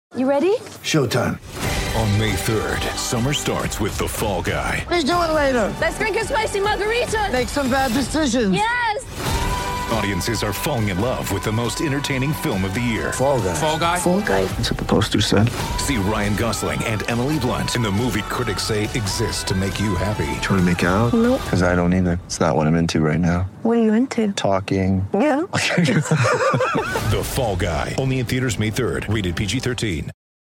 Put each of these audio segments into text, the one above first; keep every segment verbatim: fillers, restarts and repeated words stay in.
You ready? Showtime. On May third, summer starts with The Fall Guy. Let's do it later. Let's drink a spicy margarita. Make some bad decisions. Yes. Audiences are falling in love with the most entertaining film of the year. Fall Guy. Fall Guy. Fall Guy. That's what the poster said. See Ryan Gosling and Emily Blunt in the movie critics say exists to make you happy. Trying to make it out? Nope. Because I don't either. It's not what I'm into right now. What are you into? Talking. Yeah. The Fall Guy. Only in theaters May third. Rated P G thirteen.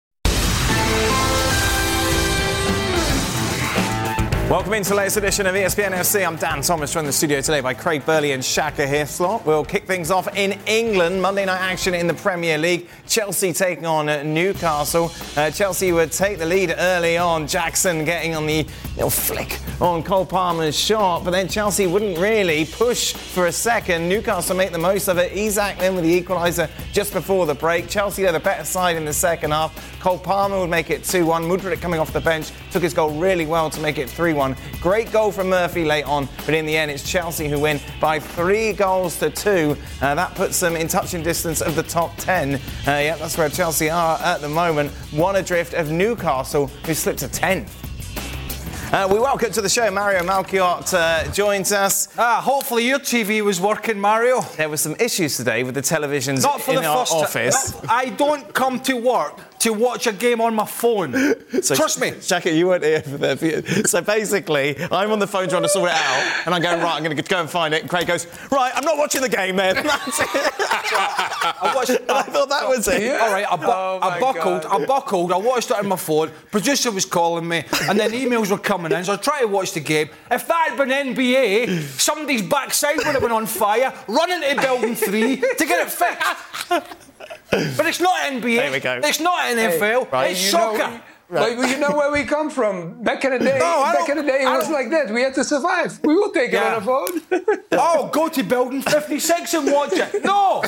Welcome into the latest edition of E S P N F C. I'm Dan Thomas, joined in the studio today by Craig Burley and Shaka Hislop. We'll kick things off in England. Monday night action in the Premier League. Chelsea taking on Newcastle. Uh, Chelsea would take the lead early on. Jackson getting on the little flick on Cole Palmer's shot, but then Chelsea wouldn't really push for a second. Newcastle make the most of it. Isak then with the equaliser just before the break. Chelsea, they're the better side in the second half. Cole Palmer would make it two one. Mudryk coming off the bench took his goal really well to make it three one. Great goal from Murphy late on, but in the end it's Chelsea who win by three goals to two. Uh, that puts them in touching distance of the top ten. Uh, yeah, that's where Chelsea are at the moment. One adrift of Newcastle, who slipped to tenth. Uh, we welcome to the show Mario Malchiot uh, joins us. Ah, hopefully your T V was working, Mario. There were some issues today with the televisions Not for in the our first office. T- I don't come to work to watch a game on my phone. So, Trust me. Shaka, you weren't here for that. So basically, I'm on the phone trying to sort it out, and I'm going, right, I'm going to go and find it. And Craig goes, right, I'm not watching the game then. That's it. I, watched, and I thought that was it. All right, I, bu- Oh, I my buckled, God. I buckled, I watched it on my phone, producer was calling me, and then emails were coming in, so I tried to watch the game. If that had been N B A, somebody's backside would have been on fire, running to building three to get it fixed. But it's not N B A, There we go. it's not N F L, Right, it's you soccer. know- Like, you know where we come from. Back in the day, No, I back in don't- the day, it I was don't- like that. We had to survive. We will take it Yeah. on a phone. Oh, go to building fifty-six and watch it. No!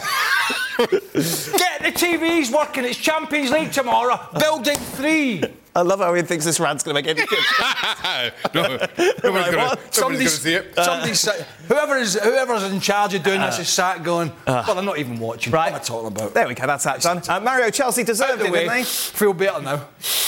Get the T Vs working. It's Champions League tomorrow. Building three. I love how he thinks this rant's going to make any good no, nobody's Right, going what? to see it. Somebody's sat, whoever is whoever's in charge of doing this is sat going, well, I'm not even watching. Right. What am I talking about? There we go, that's that done. Uh, Mario, Chelsea Out deserved the it, way. didn't they? Feel better now.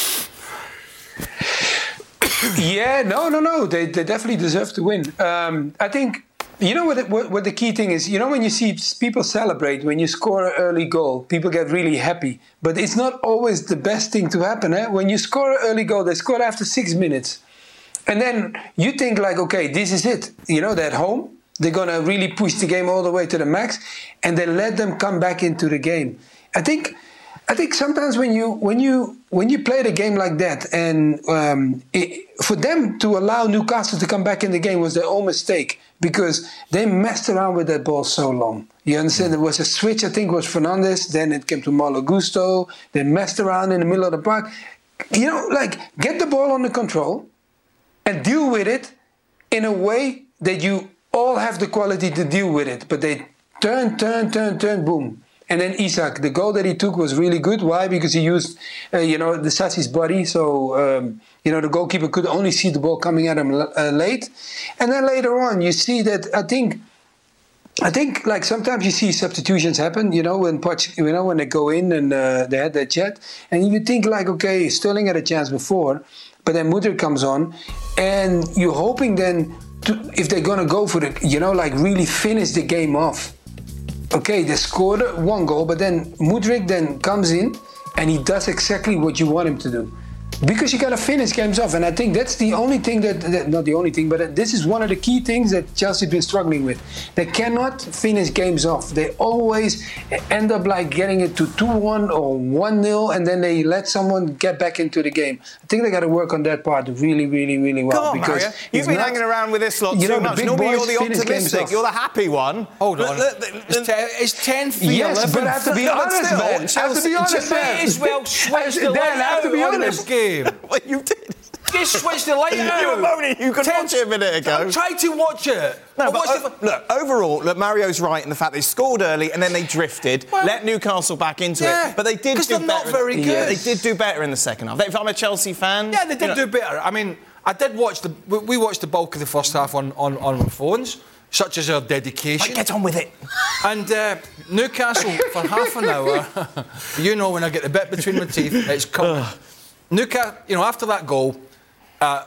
Yeah, no, no, no. They, they definitely deserve to win. Um, I think, you know what, the- what what the key thing is? You know, when you see people celebrate, when you score an early goal, people get really happy. But it's not always the best thing to happen. Eh? When you score an early goal, they score after six minutes. And then you think like, okay, this is it. You know, they're at home. They're going to really push the game all the way to the max. And then let them come back into the game. I think... I think sometimes when you when you when you play the game like that, and um, it, for them to allow Newcastle to come back in the game was their own mistake, because they messed around with that ball so long. You understand? There was a switch. I think it was Fernandes. Then it came to Malo Gusto. They messed around in the middle of the park. You know, like get the ball under control and deal with it in a way that you all have the quality to deal with it. But they turn, turn, turn, turn, boom. And then Isak, the goal that he took was really good. Why? Because he used, uh, you know, the Sassi's body. So, um, you know, the goalkeeper could only see the ball coming at him uh, late. And then later on, you see that, I think, I think, like, sometimes you see substitutions happen, you know, when Poch, you know, when they go in and uh, they had that chat. And you think, like, okay, Sterling had a chance before, but then Mudryk comes on. And you're hoping then, to, if they're going to go for it, you know, like, really finish the game off. Okay, they scored one goal, but then Mudryk then comes in and he does exactly what you want him to do. Because you got to finish games off. And I think that's the only thing that, that, not the only thing, but this is one of the key things that Chelsea have been struggling with. They cannot finish games off. They always end up like getting it to two one or one nil, and then they let someone get back into the game. I think they got to work on that part really, really, really well. Come on, because Mario. You've been not, hanging around with this lot you too know, the much. big Normally you're boys the finish games optimistic. off. You're the happy one. Hold on. Look, look, It's, te- it's ten for Yes, eleven. but I have to be No, but honest, still, man. I have to Chelsea- be honest, Chelsea man. May as well switch the Dan, light I have to out be on honest. this game. Well, you did. Just switch the light out. You were moaning you could Ten- watch it a minute ago. I'm trying to watch it. No, I but watched o- it- look, overall, look, Mario's right in the fact they scored early and then they drifted, Well, let Newcastle back into yeah, it. But they did 'cause do they're better. not very in- good. They did do better in the second half. If I'm a Chelsea fan... Yeah, they did you know, do better. I mean, I did watch the... We we watched the bulk of the first half on, on, on our phones. such as our dedication. Right, get on with it. And uh, Newcastle, for half an hour, you know when I get the bit between my teeth, it's coming. Newcastle, you know, after that goal, uh,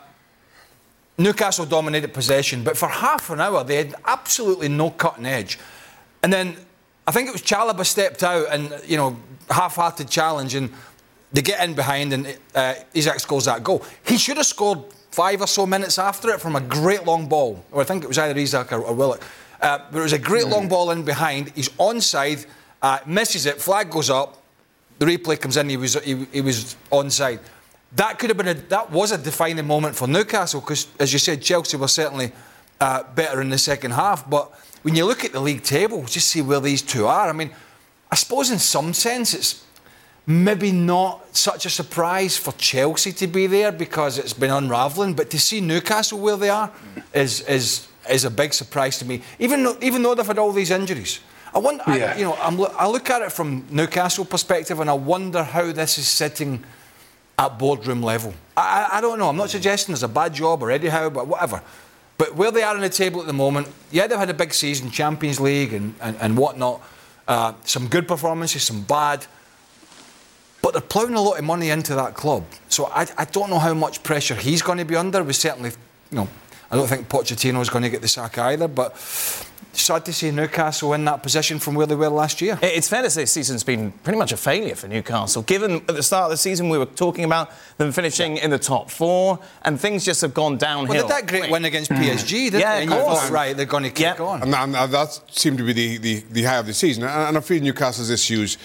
Newcastle dominated possession, but for half an hour they had absolutely no cutting edge. And then I think it was Chalobah stepped out and, you know, half-hearted challenge, and they get in behind and uh, Isak scores that goal. He should have scored five or so minutes after it from a great long ball, or I think it was either Isak or, or Willock. Uh, but it was a great long ball in behind. He's onside, uh, misses it, flag goes up, the replay comes in, he was he, he was onside. That could have been a, that was a defining moment for Newcastle, because, as you said, Chelsea were certainly uh, better in the second half. But when you look at the league table, just see where these two are. I mean, I suppose in some sense it's maybe not such a surprise for Chelsea to be there because it's been unravelling, but to see Newcastle where they are is is is a big surprise to me. Even though, even though they've had all these injuries, I wonder. Yeah. I, you know, I'm, I look at it from Newcastle perspective, and I wonder how this is sitting at boardroom level. I, I don't know. I'm not suggesting there's a bad job or Eddie Howe, but whatever. But where they are on the table at the moment, yeah, they've had a big season, Champions League and and, and whatnot. Uh, some good performances, some bad. But they're ploughing a lot of money into that club. So I, I don't know how much pressure he's going to be under. We certainly, you know, I don't think Pochettino's going to get the sack either. But sad to see Newcastle in that position from where they were last year. It's fair to say this season's been pretty much a failure for Newcastle. Given at the start of the season we were talking about them finishing yeah. in the top four, and things just have gone downhill. Well, they had that great win against P S G, didn't yeah, they? And you thought, right, they're going to keep yeah. on. And, and, and that seemed to be the, the, the high of the season. And, and I feel Newcastle's issues,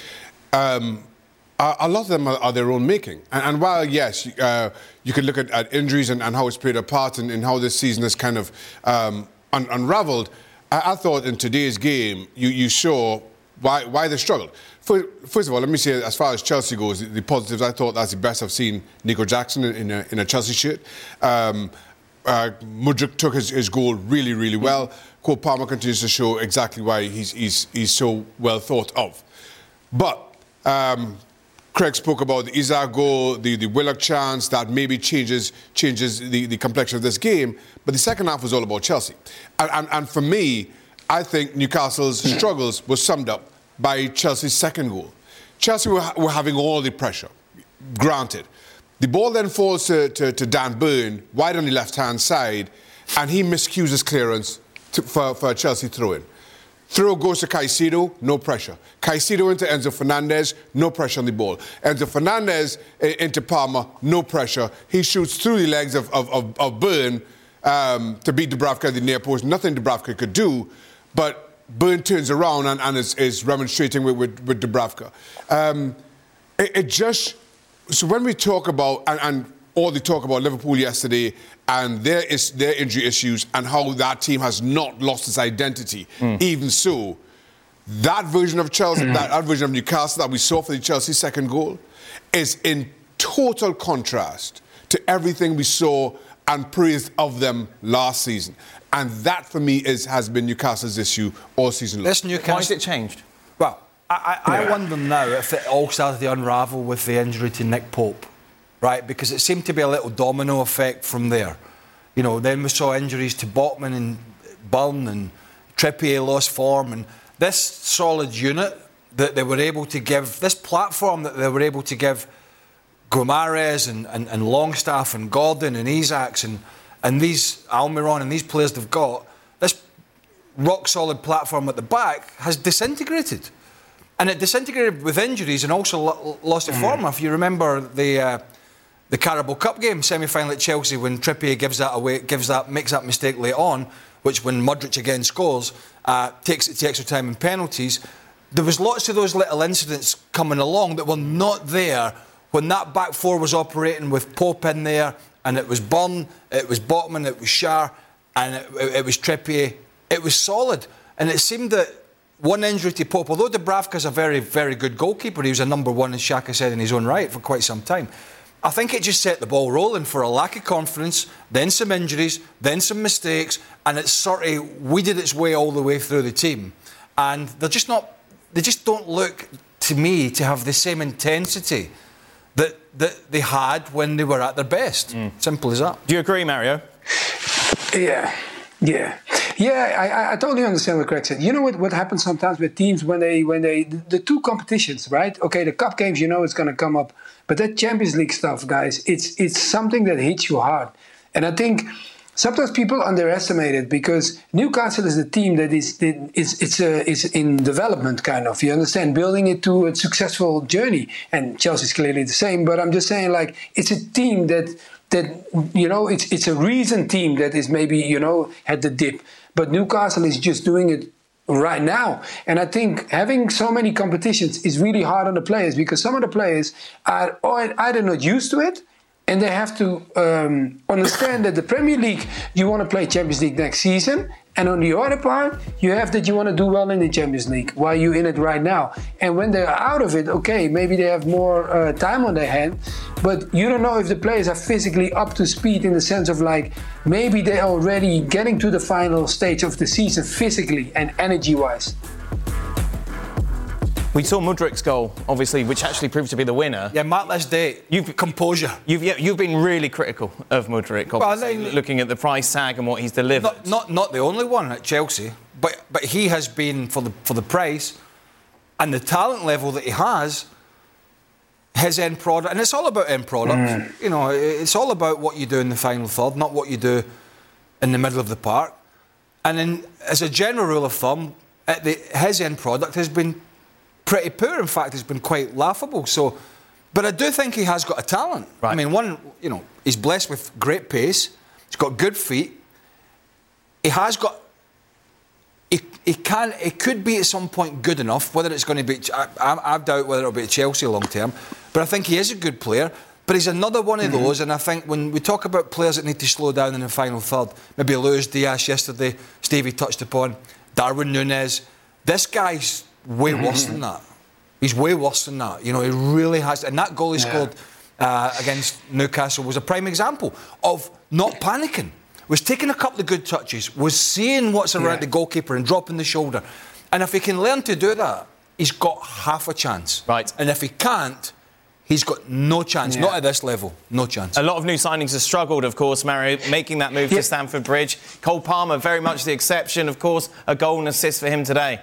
um, a, a lot of them are, are their own making. And, and while, yes, uh, you could look at, at injuries and, and how it's played a part in, in how this season has kind of um, un- unravelled, I, I thought in today's game, you, you saw why, why they struggled. For, first of all, let me say, as far as Chelsea goes, the, the positives, I thought that's the best I've seen Nico Jackson in, in, a, in a Chelsea shirt. Um, uh, Mudryk took his, his goal really, really well. Cole Palmer continues to show exactly why he's, he's, he's so well thought of. But um, Craig spoke about the Isak goal, the, the Willock chance, that maybe changes changes the, the complexion of this game. But the second half was all about Chelsea. And, and, and for me, I think Newcastle's struggles were summed up by Chelsea's second goal. Chelsea were, were having all the pressure, granted. The ball then falls to, to, to Dan Burn, wide on the left-hand side, and he miscues his clearance to, for, for a Chelsea throw-in. Throw goes to Caicedo, no pressure. Caicedo into Enzo Fernandez, no pressure on the ball. Enzo Fernandez into Palmer, no pressure. He shoots through the legs of, of, of, of Burn um, to beat Dubravka at the near post. Nothing Dubravka could do, but Burn turns around and, and is, is remonstrating with, with, with Dubravka. Um, it, it just... So when we talk about... And, and all the talk about Liverpool yesterday and their, is, their injury issues and how that team has not lost its identity. Mm. Even so, that version of Chelsea, mm. that, that version of Newcastle that we saw for the Chelsea second goal is in total contrast to everything we saw and praised of them last season. And that, for me, is has been Newcastle's issue all season long. This Newcastle, why has it changed? Well, I, I, I wonder now if it all started to unravel with the injury to Nick Pope. Right, because it seemed to be a little domino effect from there. You know, then we saw injuries to Botman and Burn, and Trippier lost form, and this solid unit that they were able to give, this platform that they were able to give Guimaraes and, and, and Longstaff and Gordon and Isaacs and, and these Almiron and these players they've got, this rock-solid platform at the back has disintegrated. And it disintegrated with injuries and also lo- lost of mm. form. If you remember the... Uh, The Carabao Cup game, semi-final at Chelsea, when Trippier gives that away, gives that, makes that mistake late on, which when Mudryk again scores, uh, takes it to extra time and penalties. There was lots of those little incidents coming along that were not there when that back four was operating with Pope in there, and it was Burn, it was Botman, it was Schär, and it, it, it was Trippier. It was solid, and it seemed that one injury to Pope, although Dubravka's a very, very good goalkeeper, he was a number one, as Xhaka said, in his own right for quite some time. I think it just set the ball rolling for a lack of confidence, then some injuries, then some mistakes, and it sort of weeded its way all the way through the team. And they're just not, they just don't look, to me, to have the same intensity that, that they had when they were at their best. Mm. Simple as that. Do you agree, Mario? Yeah, yeah. Yeah, I, I totally understand what Craig said. You know what, what happens sometimes with teams when they when they the, the two competitions, right? Okay, the cup games, you know, it's going to come up, but that Champions League stuff, guys, it's it's something that hits you hard, and I think sometimes people underestimate it because Newcastle is a team that is that is it's a, is in development, kind of. You understand, building it to a successful journey, and Chelsea's clearly the same. But I'm just saying, like, it's a team that. That, you know, it's it's a recent team that is maybe, you know, had the dip. But Newcastle is just doing it right now. And I think having so many competitions is really hard on the players because some of the players are either not used to it and they have to um, understand that the Premier League, you want to play Champions League next season. And on the other part, you have that you want to do well in the Champions League while you're in it right now. And when they're out of it, okay, maybe they have more uh, time on their hand, but you don't know if the players are physically up to speed in the sense of like, maybe they're already getting to the final stage of the season physically and energy-wise. We saw Mudryk's goal, obviously, which actually proved to be the winner. Yeah, mark this date. You've composure. You've yeah, you've been really critical of Mudryk, obviously, well, looking at the price tag and what he's delivered. Not, not not the only one at Chelsea, but but he has been for the for the price and the talent level that he has. His end product, and it's all about end product. Mm. You know, it's all about what you do in the final third, not what you do in the middle of the park. And then, as a general rule of thumb, at the, his end product has been pretty poor. In fact, it's been quite laughable. So, but I do think he has got a talent. Right. I mean, one, you know, he's blessed with great pace. He's got good feet. He has got. He, he can. It could be at some point good enough. Whether it's going to be, I, I, I doubt whether it'll be at Chelsea long term. But I think he is a good player. But he's another one of mm-hmm. those. And I think when we talk about players that need to slow down in the final third, maybe Luis Diaz yesterday, Stevie touched upon, Darwin Núñez. This guy's way mm-hmm. worse than that. He's way worse than that. You know, he really has. And that goal he yeah. scored uh, against Newcastle was a prime example of not panicking. Was taking a couple of good touches, was seeing what's around yeah. the goalkeeper and dropping the shoulder. And if he can learn to do that, he's got half a chance. Right. And if he can't, he's got no chance. Yeah. Not at this level. No chance. A lot of new signings have struggled, of course, Mario, making that move yeah. to Stamford Bridge. Cole Palmer, very much the exception. Of course, a goal and assist for him today.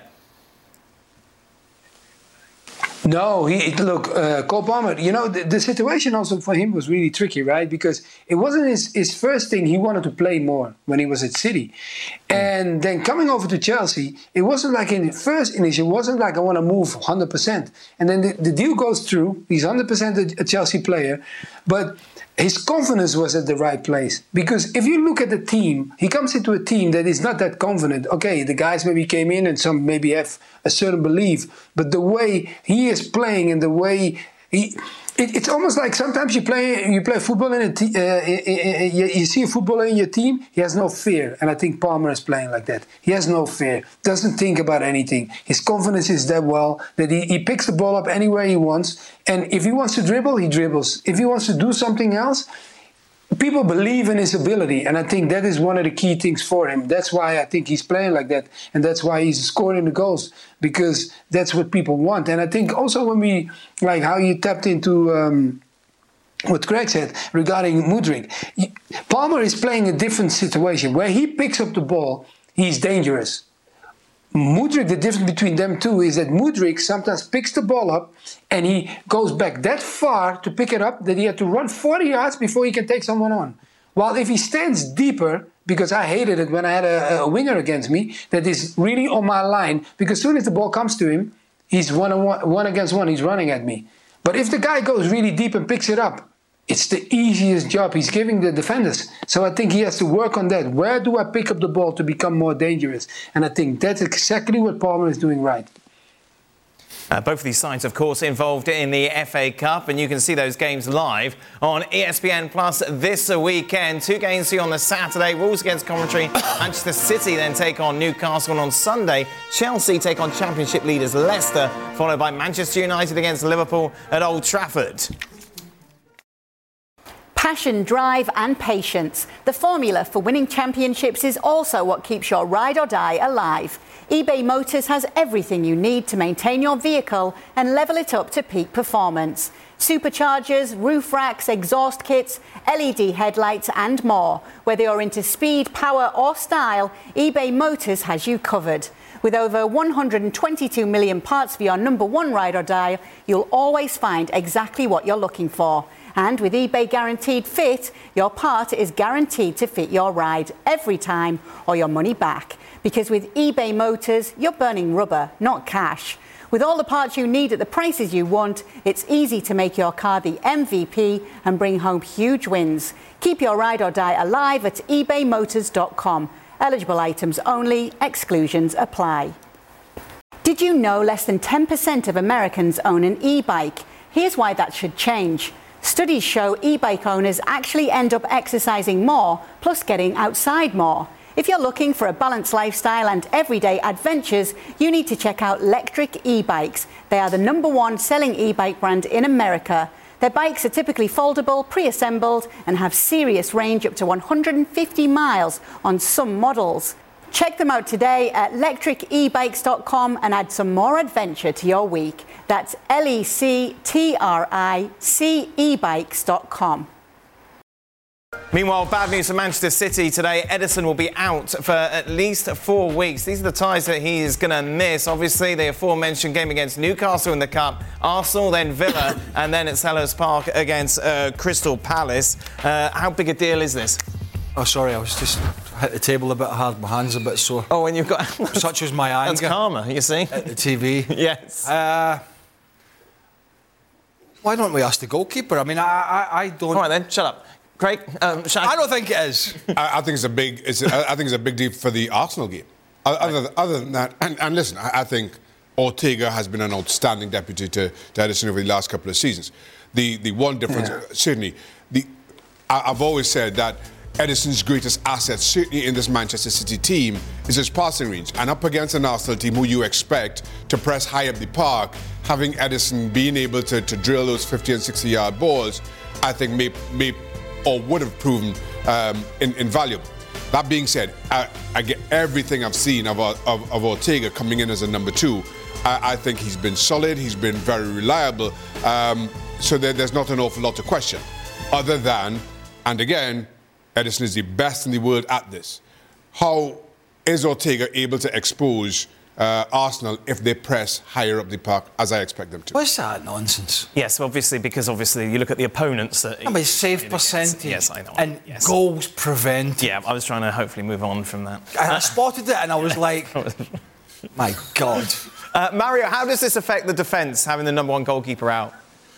No, he look, uh, Cole Palmer, you know, the, the situation also for him was really tricky, right? Because it wasn't his, his first thing. He wanted to play more when he was at City. And then coming over to Chelsea, it wasn't like in the first initial, it wasn't like I want to move one hundred percent. And then the, the deal goes through. He's one hundred percent a, a Chelsea player. But his confidence was at the right place. Because if you look at the team, he comes into a team that is not that confident. Okay, the guys maybe came in and some maybe have a certain belief. But the way he is playing and the way he... It, it's almost like sometimes you play you play football in a te- uh, you, you see a footballer in your team, he has no fear. And I think Palmer is playing like that. He has no fear. Doesn't think about anything. His confidence is that well that he, he picks the ball up anywhere he wants. And if he wants to dribble, he dribbles. If he wants to do something else, people believe in his ability. And I think that is one of the key things for him. That's why I think he's playing like that. And that's why he's scoring the goals. Because that's what people want. And I think also when we, like how you tapped into um, what Craig said regarding Mudryk, Palmer is playing a different situation. Where he picks up the ball, he's dangerous. Mudryk, the difference between them two is that Mudryk sometimes picks the ball up and he goes back that far to pick it up that he had to run forty yards before he can take someone on. While if he stands deeper, because I hated it when I had a, a winger against me that is really on my line, because as soon as the ball comes to him, he's one, on one, one against one, he's running at me. But if the guy goes really deep and picks it up, it's the easiest job he's giving the defenders. So I think he has to work on that. Where do I pick up the ball to become more dangerous? And I think that's exactly what Palmer is doing right. Uh, both of these sides, of course, involved in the F A Cup, and you can see those games live on E S P N Plus this weekend. Two games here on the Saturday, Wolves against Coventry. Manchester City then take on Newcastle, and on Sunday, Chelsea take on Championship leaders Leicester, followed by Manchester United against Liverpool at Old Trafford. Passion, drive and patience. The formula for winning championships is also what keeps your ride or die alive. eBay Motors has everything you need to maintain your vehicle and level it up to peak performance. Superchargers, roof racks, exhaust kits, L E D headlights and more. Whether you're into speed, power or style, eBay Motors has you covered. With over one hundred twenty-two million parts for your number one ride or die, you'll always find exactly what you're looking for. And with eBay Guaranteed Fit, your part is guaranteed to fit your ride every time or your money back. Because with eBay Motors, you're burning rubber, not cash. With all the parts you need at the prices you want, it's easy to make your car the M V P and bring home huge wins. Keep your ride or die alive at ebay motors dot com. Eligible items only, exclusions apply. Did you know less than ten percent of Americans own an e-bike? Here's why that should change. Studies show e-bike owners actually end up exercising more, plus getting outside more. If you're looking for a balanced lifestyle and everyday adventures, you need to check out Lectric e-bikes. They are the number one selling e-bike brand in America. Their bikes are typically foldable, pre-assembled, and have serious range up to one hundred fifty miles on some models. Check them out today at lectric e bikes dot com and add some more adventure to your week. That's L E C T R I C e bikes dot com. Meanwhile, bad news for Manchester City today. Ederson will be out for at least four weeks. These are the ties that he is going to miss. Obviously, the aforementioned game against Newcastle in the Cup, Arsenal, then Villa, and then at Selhurst Park against uh, Crystal Palace. Uh, how big a deal is this? Oh, sorry, I was just hit the table a bit hard. My hand's a bit sore. Oh, and you've got... Such was my anger. That's karma, you see. At the T V. Yes. Uh, why don't we ask the goalkeeper? I mean, I, I, I don't... All right, then, shut up. Craig, um, I don't think it is. I, I think it's a big. It's a, I think it's a big deal for the Arsenal game. Other, other than that, and, and listen, I, I think Ortega has been an outstanding deputy to, to Ederson over the last couple of seasons. The the one difference, yeah. certainly, the I, I've always said that Ederson's greatest asset, certainly in this Manchester City team, is his passing range. And up against an Arsenal team who you expect to press high up the park, having Ederson being able to, to drill those fifty and sixty yard balls, I think may may. or would have proven um, in, invaluable. That being said, I, I get everything I've seen of, of, of Ortega coming in as a number two. I, I think he's been solid, he's been very reliable, um, so there, there's not an awful lot to question. Other than, and again, Ederson is the best in the world at this. How is Ortega able to expose Uh, Arsenal if they press higher up the park, as I expect them to? What's that nonsense? Yes, obviously, because obviously you look at the opponents that... I mean, save percentage. Yes, I know. And yes. goals prevented. Yeah, I was trying to hopefully move on from that. I, I spotted it and I was like, my God. Uh, Mario, how does this affect the defence, having the number one goalkeeper out?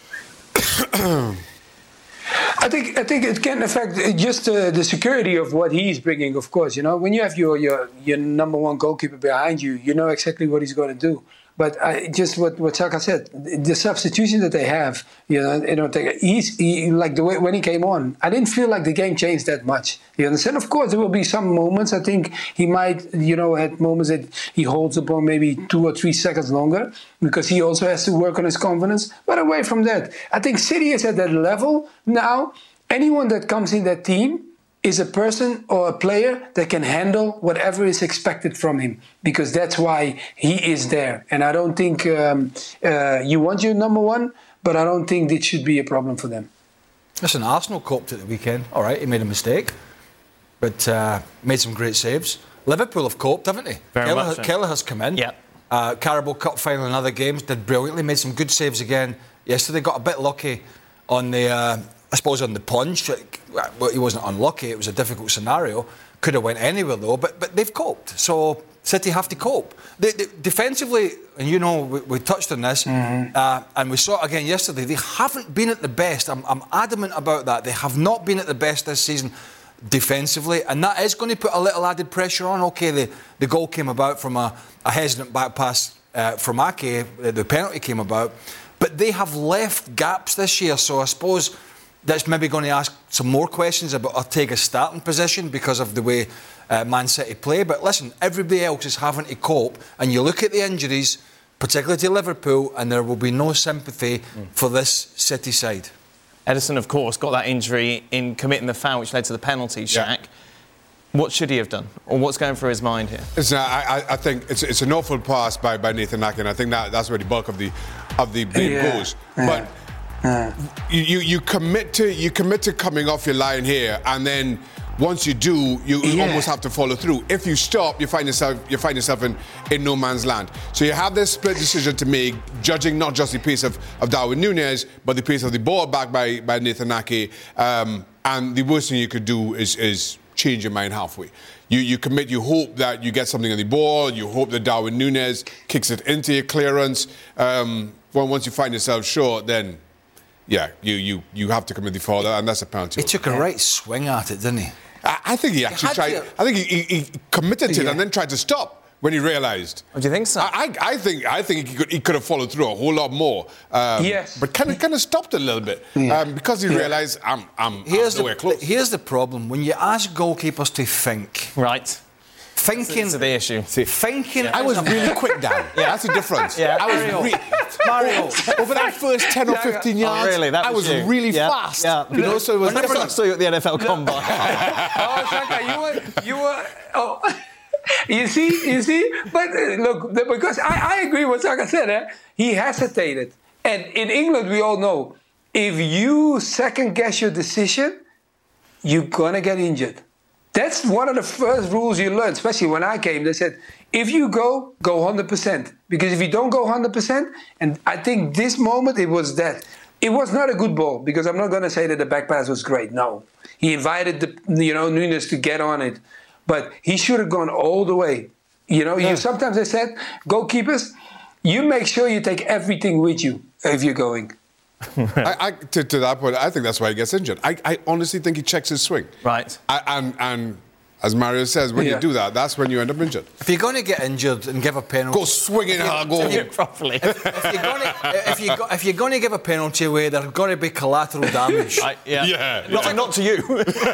I think I think it can affect just uh, the security of what he's bringing. Of course, you know, when you have your your, your number one goalkeeper behind you, you know exactly what he's going to do. But I, just what what Saka said, the substitution that they have, you know, you know, he's he, like the way when he came on, I didn't feel like the game changed that much. You understand? Of course, there will be some moments. I think he might, you know, at moments that he holds the ball maybe two or three seconds longer because he also has to work on his confidence. But away from that, I think City is at that level now. Anyone that comes in that team is a person or a player that can handle whatever is expected from him, because that's why he is there. And I don't think um, uh, you want your number one, but I don't think it should be a problem for them. Listen, Arsenal coped at the weekend. All right, he made a mistake, but uh, made some great saves. Liverpool have coped, haven't they? Very Kelleher, much so. Kelleher has come in. Yeah. Uh, Carabao Cup final and other games, did brilliantly, made some good saves again yesterday. Got a bit lucky on the... Uh, I suppose on the plunge, well, he wasn't unlucky. It was a difficult scenario. Could have went anywhere though, but but they've coped. So City have to cope. They, they, defensively, and you know we, we touched on this, mm-hmm. uh, and we saw it again yesterday. They haven't been at the best. I'm, I'm adamant about that. They have not been at the best this season defensively, and that is going to put a little added pressure on. Okay, the, the goal came about from a, a hesitant back pass uh, from Ake. The penalty came about, but they have left gaps this year. So I suppose that's maybe going to ask some more questions about Ortega's starting position because of the way uh, Man City play. But listen, everybody else is having to cope. And you look at the injuries, particularly to Liverpool, and there will be no sympathy mm. for this City side. Ederson, of course, got that injury in committing the foul which led to the penalty, Shaq. Yeah. What should he have done? Or what's going through his mind here? It's, uh, I, I think it's, it's an awful pass by, by Nathan Ake, and I think that, that's where the bulk of the, of the blame yeah. goes. Yeah. But Uh. You, you you commit to you commit to coming off your line here, and then once you do, you, you Yeah. almost have to follow through. If you stop, you find yourself you find yourself in, in no man's land. So you have this split decision to make, judging not just the pace of, of Darwin Núñez, but the pace of the ball back by, by Nathan Ake. Um, and the worst thing you could do is, is change your mind halfway. You you commit, you hope that you get something on the ball, you hope that Darwin Núñez kicks it into your clearance. Um, well, once you find yourself short, then yeah, you you you have to commit the foul, and that's a penalty. He took a right swing at it, didn't he? I, I think he actually had tried. to- I think he, he, he committed to it Yeah. and then tried to stop when he realised. Oh, do you think so? I, I, I think I think he could he could have followed through a whole lot more. Um, Yes. But kind of kind of stopped a little bit Yeah. um, because he Yeah. realised I'm I'm, Here's I'm nowhere the close. here's the problem. When you ask goalkeepers to think, Right. thinking, This is the issue. thinking. I was is a- really quick, Dan. Yeah, that's the difference. Yeah. I was Mario. re- Mario. over that first ten or fifteen Oh, yards. really? That I was was you. really Yeah. fast. Yeah. You know, so it was Whenever I saw you at the N F L Combine. Oh, Shaka, you were, you were, oh, you see, you see, but uh, look, the- because I, I agree with Shaka said, eh? He hesitated. And in England, we all know, if you second guess your decision, you're gonna get injured. That's one of the first rules you learn, especially when I came. They said, if you go, go one hundred percent. Because if you don't go one hundred percent, and I think this moment it was that. It was not a good ball, because I'm not going to say that the back pass was great. No. He invited, the, you know, Núñez to get on it. But he should have gone all the way. You know, you sometimes I said, goalkeepers, you make sure you take everything with you if you're going. I, I, to, to that point, I think that's why he gets injured. I, I honestly think he checks his swing. Right. I, and, and as Mario says, when Yeah. you do that, that's when you end up injured. If you're going to get injured and give a penalty, Go swinging hard, go. if you- Properly. if you're going to if you if you're going to give a penalty away, there's going to be collateral damage. Right, yeah. Yeah. Not, not to you.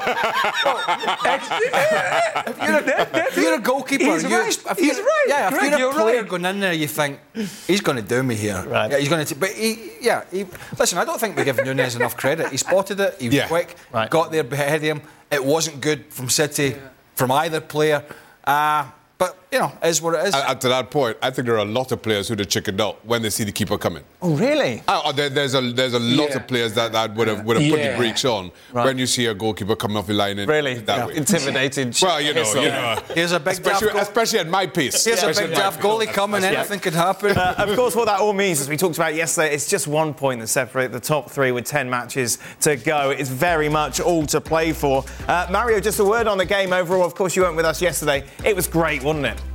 If you're a, if you're a goalkeeper, He's you right. ex- if He's you're, right. Yeah, if Correct, you're a you're player right. going in there, you think he's going to do me here. Right. Yeah, he's going to. But he, yeah, he, listen, I don't think we give Núñez enough credit. He spotted it. He was Yeah. quick. Right. Got there ahead of him. It wasn't good from City, from either player. Uh, but you know, it is what it is. And, and to that point, I think there are a lot of players who'd have chickened out when they see the keeper coming. Oh, really? Oh, there, there's a there's a lot Yeah. of players that, that would have would have put the Yeah. brakes on Right. when you see a goalkeeper coming off the line in Really? that Yeah. way. Intimidated. Well, you know, Hislop. you know, Here's a big especially, daft goal. especially at my pace. Here's a Especially big at my daft pace. goalie coming in. Yeah. Anything could happen. Uh, of course, what that all means, as we talked about yesterday, it's just one point that separates the top three with ten matches to go. It's very much all to play for. Uh, Mario, just a word on the game overall. Of course, you weren't with us yesterday. It was great, wasn't it?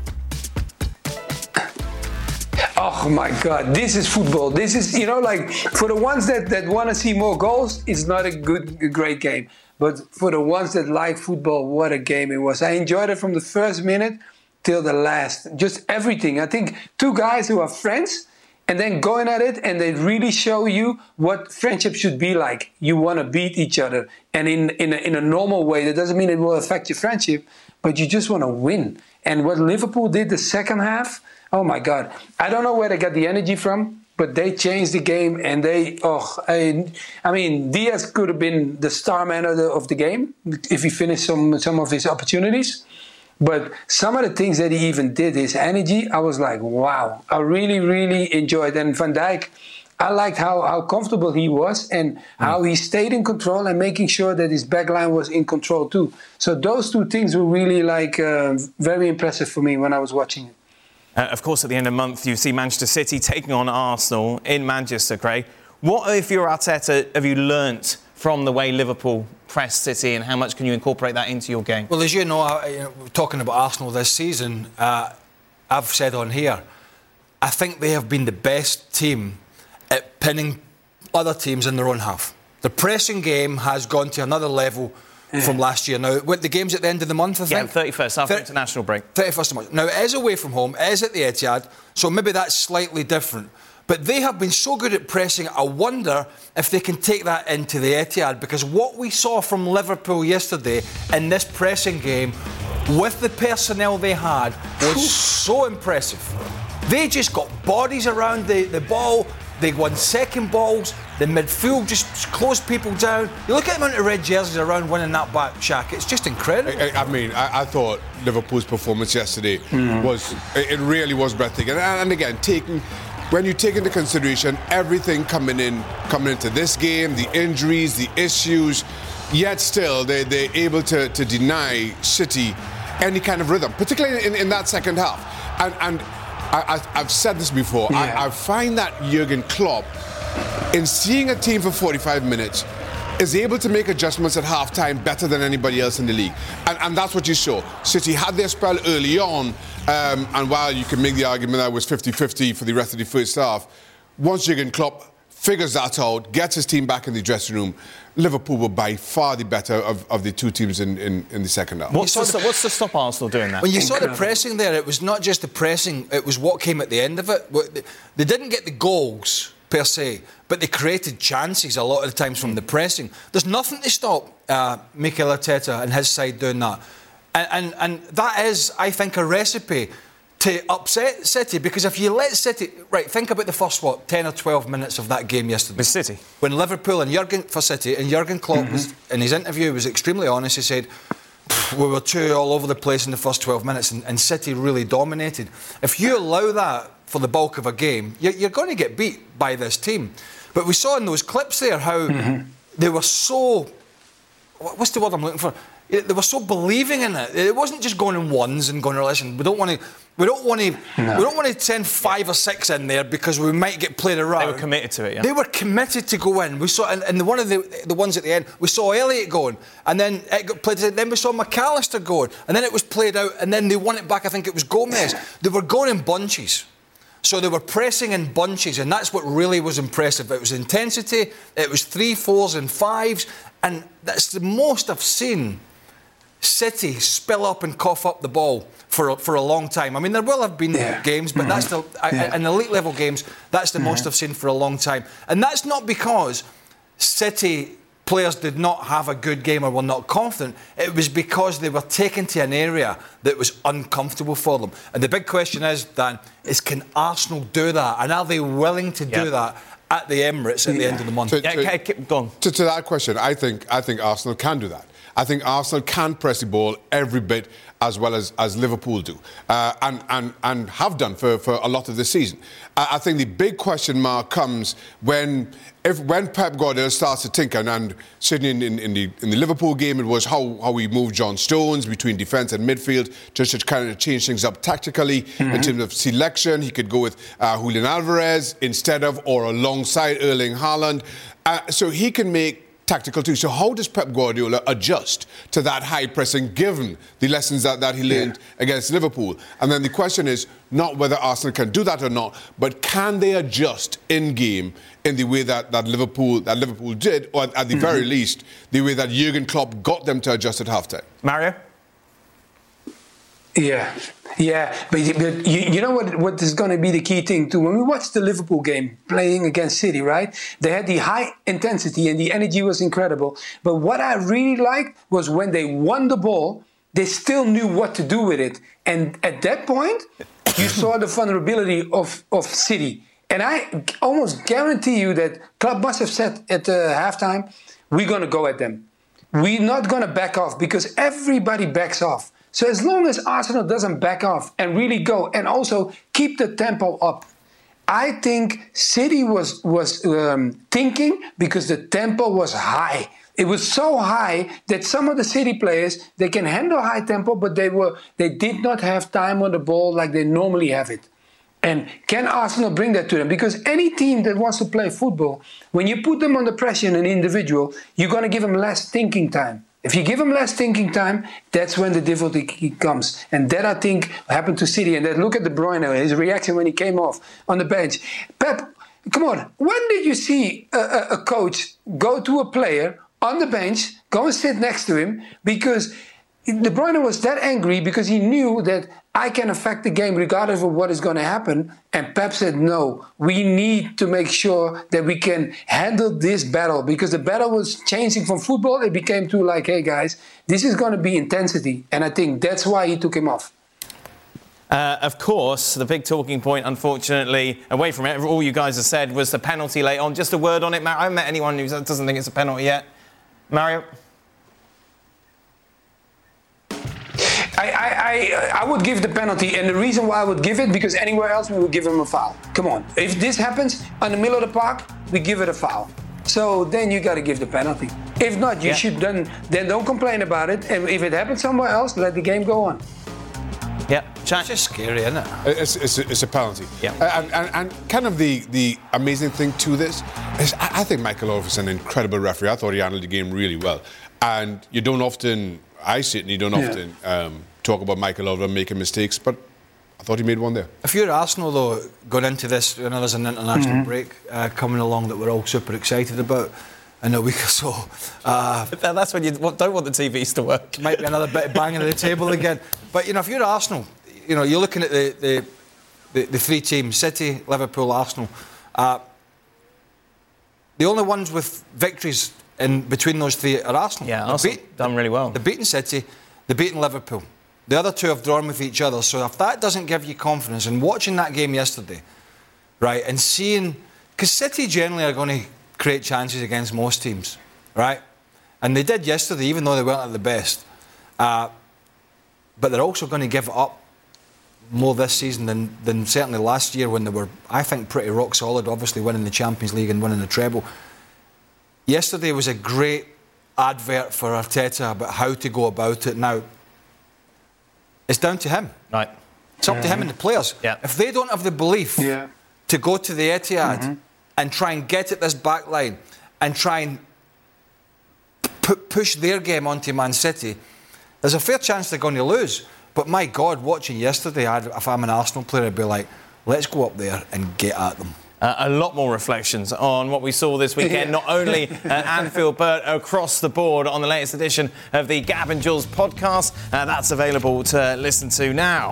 Oh my God, this is football. This is, you know, like for the ones that, that want to see more goals, it's not a good, a great game. But for the ones that like football, what a game it was. I enjoyed it from the first minute till the last. Just everything. I think two guys who are friends and then going at it, and they really show you what friendship should be like. You want to beat each other. And in, in, a, in a normal way, that doesn't mean it will affect your friendship, but you just want to win. And what Liverpool did the second half, oh my God. I don't know where they got the energy from, but they changed the game, and they, oh, I, I mean, Diaz could have been the star man of the, of the game if he finished some, some of his opportunities. But some of the things that he even did, his energy, I was like, wow. I really, really enjoyed it. And Van Dijk, I liked how, how comfortable he was and how he stayed in control and making sure that his backline was in control too. So those two things were really like uh, very impressive for me when I was watching it. Uh, of course, at the end of the month, you see Manchester City taking on Arsenal in Manchester, Craig. What, if you're Arteta, have you learnt from the way Liverpool pressed City, and how much can you incorporate that into your game? Well, as you know, I, you know talking about Arsenal this season, uh, I've said on here, I think they have been the best team at pinning other teams in their own half. The pressing game has gone to another level from last year. Now, with the game's at the end of the month, I Yeah, think. thirty-first, after Thir- international break. thirty-first of March. Now, it is away from home, it is at the Etihad, so maybe that's slightly different. But they have been so good at pressing, I wonder if they can take that into the Etihad, because what we saw from Liverpool yesterday in this pressing game, with the personnel they had, was so impressive. They just got bodies around the, the ball, they won second balls, the midfield just closed people down. You look at the amount of red jerseys around winning that back, Shaq, it's just incredible. I, I mean, I, I thought Liverpool's performance yesterday Mm. was, it, it really was breathtaking. And, and again, taking when you take into consideration everything coming in, coming into this game, the injuries, the issues, yet still they, they're able to, to deny City any kind of rhythm, particularly in, in that second half. And, and I, I, I've said this before, yeah. I, I find that Jurgen Klopp, in seeing a team for forty-five minutes, is able to make adjustments at half-time better than anybody else in the league. And, and that's what you saw. City had their spell early on, um, and while you can make the argument that it was fifty-fifty for the rest of the first half, once Jurgen Klopp figures that out, gets his team back in the dressing room, Liverpool were by far the better of, of the two teams in, in, in the second half. What's the, what's the stop Arsenal doing that? When you saw the pressing there, it was not just the pressing, it was what came at the end of it. They didn't get the goals per se, but they created chances a lot of the times from the pressing. There's nothing to stop uh, Mikel Arteta and his side doing that. And, and, and that is, I think, a recipe to upset City, because if you let City... Right, think about the first, what, ten or twelve minutes of that game yesterday. With City? When Liverpool and Jurgen... For City, and Jurgen Klopp, mm-hmm. was, in his interview, was extremely honest. He said, we were too all over the place in the first twelve minutes, and, and City really dominated. If you allow that for the bulk of a game, you're, you're going to get beat by this team. But we saw in those clips there how mm-hmm. they were so... What's the word I'm looking for? They were so believing in it. It wasn't just going in ones and going, listen, we don't want to... We don't want to. No. We don't want to send five or six in there because we might get played around. They were committed to it. Yeah. They were committed to go in. We saw, and, and one of the the ones at the end, we saw Elliott going, and then it got played. Then we saw McAllister going, and then it was played out, and then they won it back. I think it was Gomez. They were going in bunches, so they were pressing in bunches, and that's what really was impressive. It was intensity. It was three, fours, and fives, and that's the most I've seen City spill up and cough up the ball for a, for a long time. I mean, there will have been yeah. games, but mm-hmm. that's the yeah. in elite level games. That's the mm-hmm. most I've seen for a long time, and that's not because City players did not have a good game or were not confident. It was because they were taken to an area that was uncomfortable for them. And the big question is, Dan, is can Arsenal do that, and are they willing to yeah. do that at the Emirates at yeah. the end of the month? To, yeah, to, okay, keep going. To, to that question, I think I think Arsenal can do that. I think Arsenal can press the ball every bit as well as, as Liverpool do, uh, and, and, and have done for, for a lot of the season. I, I think the big question mark comes when if when Pep Guardiola starts to tinker, and, and certainly in, in, in, the, in the Liverpool game, it was how, how we moved John Stones between defence and midfield, just to kind of change things up tactically mm-hmm. in terms of selection. He could go with uh, Julian Alvarez instead of or alongside Erling Haaland. Uh, so he can make tactical too. So how does Pep Guardiola adjust to that high pressing, given the lessons that, that he learned yeah. against Liverpool? And then the question is not whether Arsenal can do that or not, but can they adjust in game in the way that, that Liverpool that Liverpool did, or at the mm-hmm. very least, the way that Jurgen Klopp got them to adjust at halftime? Mario? Yeah, yeah, but, but you, you know what? What is going to be the key thing too? When we watched the Liverpool game playing against City, right? They had the high intensity and the energy was incredible. But what I really liked was when they won the ball, they still knew what to do with it. And at that point, you saw the vulnerability of of City. And I almost guarantee you that Klopp must have said at the halftime, "We're going to go at them. We're not going to back off," because everybody backs off. So as long as Arsenal doesn't back off and really go and also keep the tempo up, I think City was was um, thinking because the tempo was high. It was so high that some of the City players, they can handle high tempo, but they were they did not have time on the ball like they normally have it. And can Arsenal bring that to them? Because any team that wants to play football, when you put them under pressure in an individual, you're going to give them less thinking time. If you give them less thinking time, that's when the difficulty comes. And that, I think, happened to City. And then look at De Bruyne, his reaction when he came off on the bench. Pep, come on, when did you see a, a, a coach go to a player on the bench, go and sit next to him? Because De Bruyne was that angry because he knew that I can affect the game regardless of what is going to happen. And Pep said, no, we need to make sure that we can handle this battle, because the battle was changing from football. It became to like, hey guys, this is going to be intensity. And I think that's why he took him off. Uh, of course, the big talking point, unfortunately, away from it, all you guys have said was the penalty late on. Just a word on it, Mario. I haven't met anyone who doesn't think it's a penalty yet. Mario? I, I, I, I would give the penalty, and the reason why I would give it, because anywhere else we would give him a foul. Come on. If this happens in the middle of the park, we give it a foul. So then you got to give the penalty. If not, you yeah. should then, then don't complain about it. And if it happens somewhere else, let the game go on. Yeah, it's just scary, isn't it? It's, it's, a, it's a penalty. Yeah. And, and, and kind of the, the amazing thing to this is I, I think Michael Oliver is an incredible referee. I thought he handled the game really well. And you don't often, I certainly don't yeah. often um, talk about Michael Oliver making mistakes, but I thought he made one there. If you're Arsenal, though, going into this, you know, there's an international mm-hmm. break uh, coming along that we're all super excited about in a week or so. Uh, That's when you don't want the T Vs to work. Might be another bit of banging at the table again. But, you know, if you're Arsenal, you know, you're looking at the, the, the, the three teams, City, Liverpool, Arsenal. Uh, the only ones with victories in between those three are Arsenal. Yeah, Arsenal beat, done really well. They've beaten City, they've beaten Liverpool. The other two have drawn with each other. So if that doesn't give you confidence, and watching that game yesterday, right, and seeing... Because City generally are going to create chances against most teams, right? And they did yesterday, even though they weren't at the best. Uh, but they're also going to give it up more this season than, than certainly last year when they were, I think, pretty rock solid, obviously winning the Champions League and winning the treble. Yesterday was a great advert for Arteta about how to go about it. Now, it's down to him. Right. It's up yeah. to him and the players. Yeah. If they don't have the belief yeah. to go to the Etihad mm-hmm. and try and get at this back line and try and p- push their game onto Man City, there's a fair chance they're going to lose. But my God, watching yesterday, I'd, if I'm an Arsenal player, I'd be like, let's go up there and get at them. Uh, a lot more reflections on what we saw this weekend, not only at Anfield, but across the board on the latest edition of the Gab and Jules podcast. Uh, that's available to listen to now.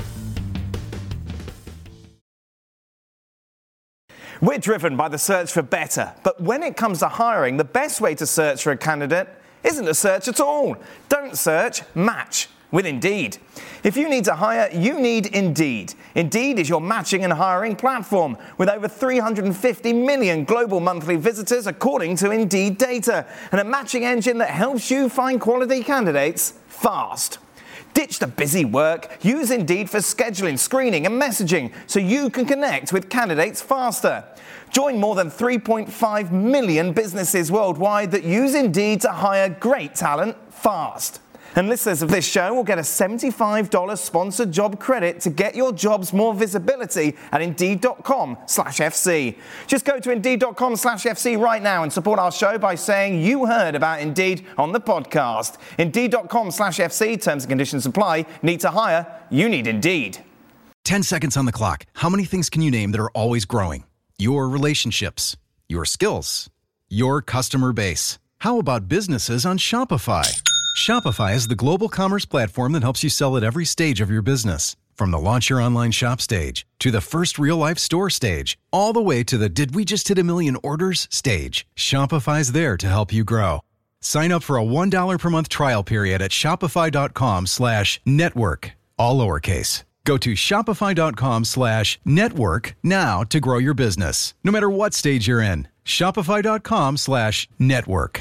We're driven by the search for better, but when it comes to hiring, the best way to search for a candidate isn't to search at all. Don't search, match with Indeed. If you need to hire, you need Indeed. Indeed is your matching and hiring platform with over three hundred fifty million global monthly visitors according to Indeed data, and a matching engine that helps you find quality candidates fast. Ditch the busy work. Use Indeed for scheduling, screening and messaging so you can connect with candidates faster. Join more than three point five million businesses worldwide that use Indeed to hire great talent fast. And listeners of this show will get a seventy-five dollars sponsored job credit to get your jobs more visibility at Indeed.com slash FC. Just go to Indeed.com slash FC right now and support our show by saying you heard about Indeed on the podcast. Indeed.com slash FC. Terms and conditions apply. Need to hire? You need Indeed. Ten seconds on the clock. How many things can you name that are always growing? Your relationships, your skills, your customer base. How about businesses on Shopify? Shopify is the global commerce platform that helps you sell at every stage of your business. From the launch your online shop stage, to the first real-life store stage, all the way to the did we just hit a million orders stage. Shopify's there to help you grow. Sign up for a one dollar per month trial period at shopify.com slash network, all lowercase. Go to shopify.com slash network now to grow your business, no matter what stage you're in. Shopify.com slash network.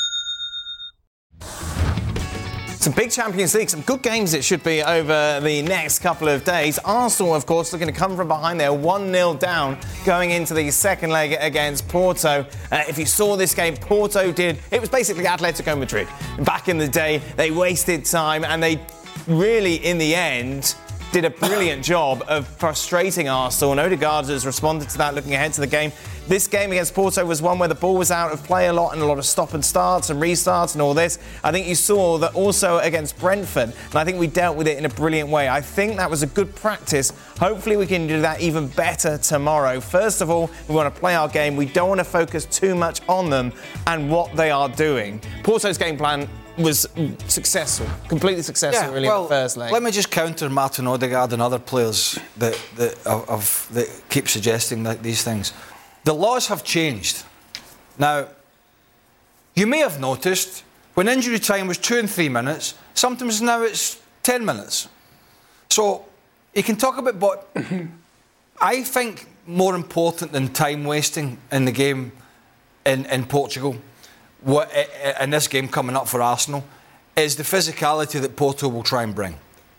Some big Champions League, some good games it should be over the next couple of days. Arsenal, of course, looking to come from behind there, one nil down going into the second leg against Porto. Uh, if you saw this game, Porto did, it was basically Atletico Madrid. Back in the day, they wasted time and they really, in the end, did a brilliant job of frustrating Arsenal, and Odegaard has responded to that looking ahead to the game. This game against Porto was one where the ball was out of play a lot and a lot of stop and starts and restarts and all this. I think you saw that also against Brentford, and I think we dealt with it in a brilliant way. I think that was a good practice. Hopefully we can do that even better tomorrow. First of all, we want to play our game. We don't want to focus too much on them and what they are doing. Porto's game plan was successful, completely successful, yeah, really, well, in the first leg. Let me just counter Martin Odegaard and other players that that, of, of, that keep suggesting that these things. The laws have changed. Now, you may have noticed when injury time was two and three minutes, sometimes now it's ten minutes. So you can talk about, but I think more important than time wasting in the game in, in Portugal, what in this game coming up for Arsenal, is the physicality that Porto will try and bring.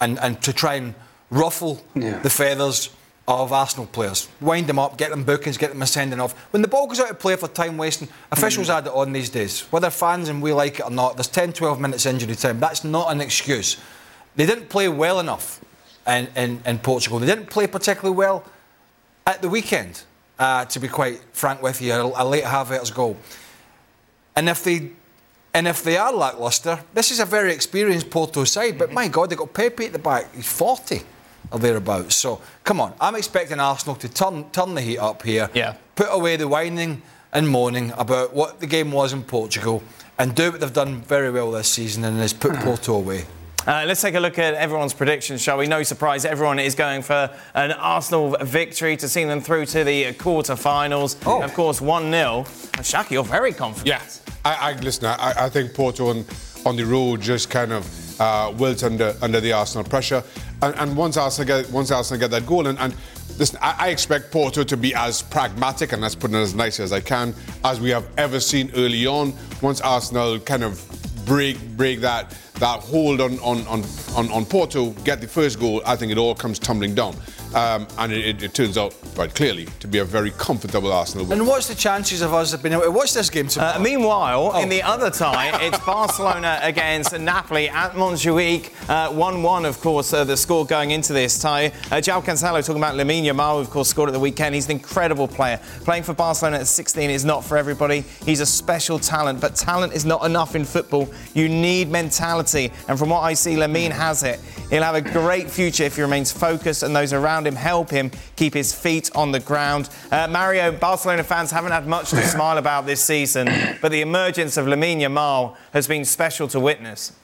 and, and to try and ruffle Yeah. the feathers of Arsenal players. Wind them up, get them bookings, get them sending off. When the ball goes out of play for time wasting, officials Mm. add it on these days. Whether fans and we like it or not, there's ten, twelve minutes injury time. That's not an excuse. They didn't play well enough in, in, in Portugal. They didn't play particularly well at the weekend, uh, to be quite frank with you, a, a late Havertz goal. And if they and if they are lacklustre, this is a very experienced Porto side, but my God, they've got Pepe at the back. He's forty or thereabouts. So, come on, I'm expecting Arsenal to turn turn the heat up here, Yeah. put away the whining and moaning about what the game was in Portugal, and do what they've done very well this season, and is put Porto away. Uh, let's take a look at everyone's predictions, shall we? No surprise, everyone is going for an Arsenal victory to see them through to the quarter-finals. Oh. Of course, one nil. Shaq, you're very confident. Yeah, I, I listen. I, I think Porto on, on the road just kind of uh, wilt under under the Arsenal pressure, and, and once Arsenal get once Arsenal get that goal, and, and listen, I, I expect Porto to be as pragmatic and let's put it as nice as I can as we have ever seen early on. Once Arsenal kind of break break that that hold on on, on, on on Porto, get the first goal, I think it all comes tumbling down. Um, and it, it, it turns out quite clearly to be a very comfortable Arsenal win. And what's the chances of us being able to watch this game tomorrow? Uh, meanwhile, Oh. in the other tie, it's Barcelona against Napoli at Montjuic. one one, of course, uh, the score going into this tie. Uh, João Cancelo talking about Lamine Yamal, who, of course, scored at the weekend. He's an incredible player. Playing for Barcelona at sixteen is not for everybody. He's a special talent, but talent is not enough in football. You need mentality. And from what I see, Lamine has it. He'll have a great future if he remains focused and those around him help him keep his feet on the ground. Uh, Mario, Barcelona fans haven't had much to smile about this season, but the emergence of Lamine Yamal has been special to witness.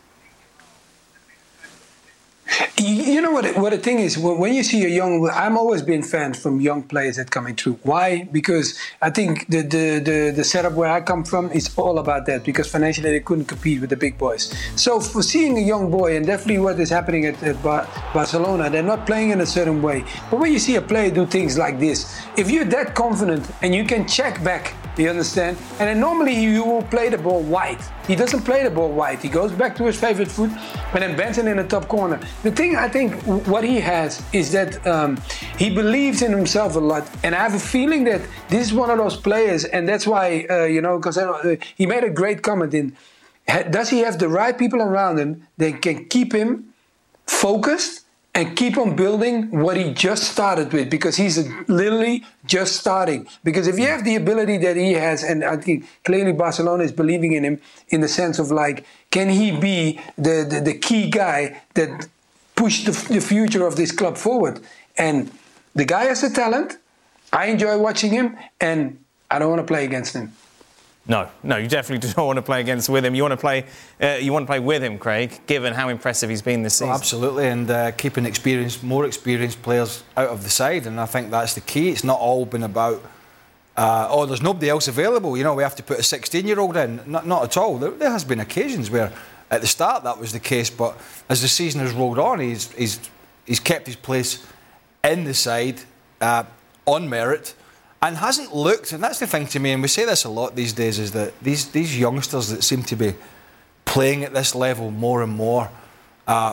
You know what? What the thing is, when you see a young, I'm always been fans from young players that coming through. Why? Because I think the the the, the setup where I come from is all about that. Because financially they couldn't compete with the big boys. So for seeing a young boy, and definitely what is happening at, at Bar- Barcelona, they're not playing in a certain way. But when you see a player do things like this, if you're that confident and you can check back, you understand? And then normally you will play the ball wide. He doesn't play the ball wide. He goes back to his favorite foot and then bends it in the top corner. The thing I think what he has is that um, he believes in himself a lot. And I have a feeling that this is one of those players, and that's why, uh, you know, because uh, he made a great comment in, does he have the right people around him that can keep him focused and keep on building what he just started with, because he's literally just starting. Because if you have the ability that he has, and I think clearly Barcelona is believing in him in the sense of like, can he be the, the, the key guy that push the, the future of this club forward? And the guy has the talent. I enjoy watching him, and I don't want to play against him. No, no, you definitely don't want to play against with him. You want to play, uh, you want to play with him, Craig, given how impressive he's been this season. Oh, absolutely, and uh, keeping experienced, more experienced players out of the side, and I think that's the key. It's not all been about, uh, oh, there's nobody else available. You know, we have to put a sixteen-year-old in. Not, not at all. There, there has been occasions where, at the start, that was the case, but as the season has rolled on, he's he's he's kept his place in the side uh, on merit. And hasn't looked, and that's the thing to me, and we say this a lot these days, is that these these youngsters that seem to be playing at this level more and more, uh,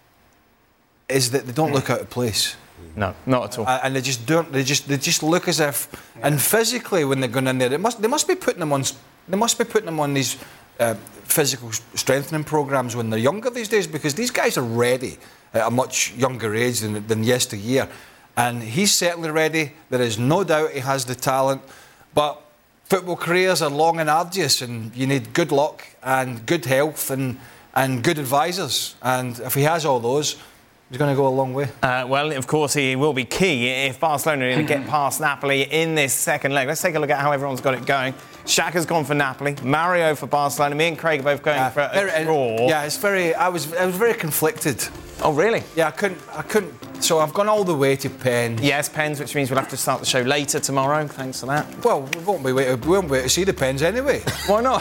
is that they don't look out of place. No, not at all. Uh, and they just don't. They just they just look as if, and physically when they're going in there, they must they must be putting them on. They must be putting them on these uh, physical strengthening programs when they're younger these days, because these guys are ready at a much younger age than than yesteryear. And he's certainly ready. There is no doubt he has the talent. But football careers are long and arduous, and you need good luck and good health and, and good advisors. And if he has all those, he's going to go a long way. Uh, well, of course, he will be key if Barcelona are going to get past Napoli in this second leg. Let's take a look at how everyone's got it going. Shaq has gone for Napoli, Mario for Barcelona. Me and Craig are both going uh, for a very, draw. Yeah, it's very. I was. I was very conflicted. Oh, really? Yeah, I couldn't. I couldn't. So I've gone all the way to pens. Yes, pens, which means we'll have to start the show later tomorrow. Thanks for that. Well, we won't be wait. We won't wait to see the pens anyway. Why not?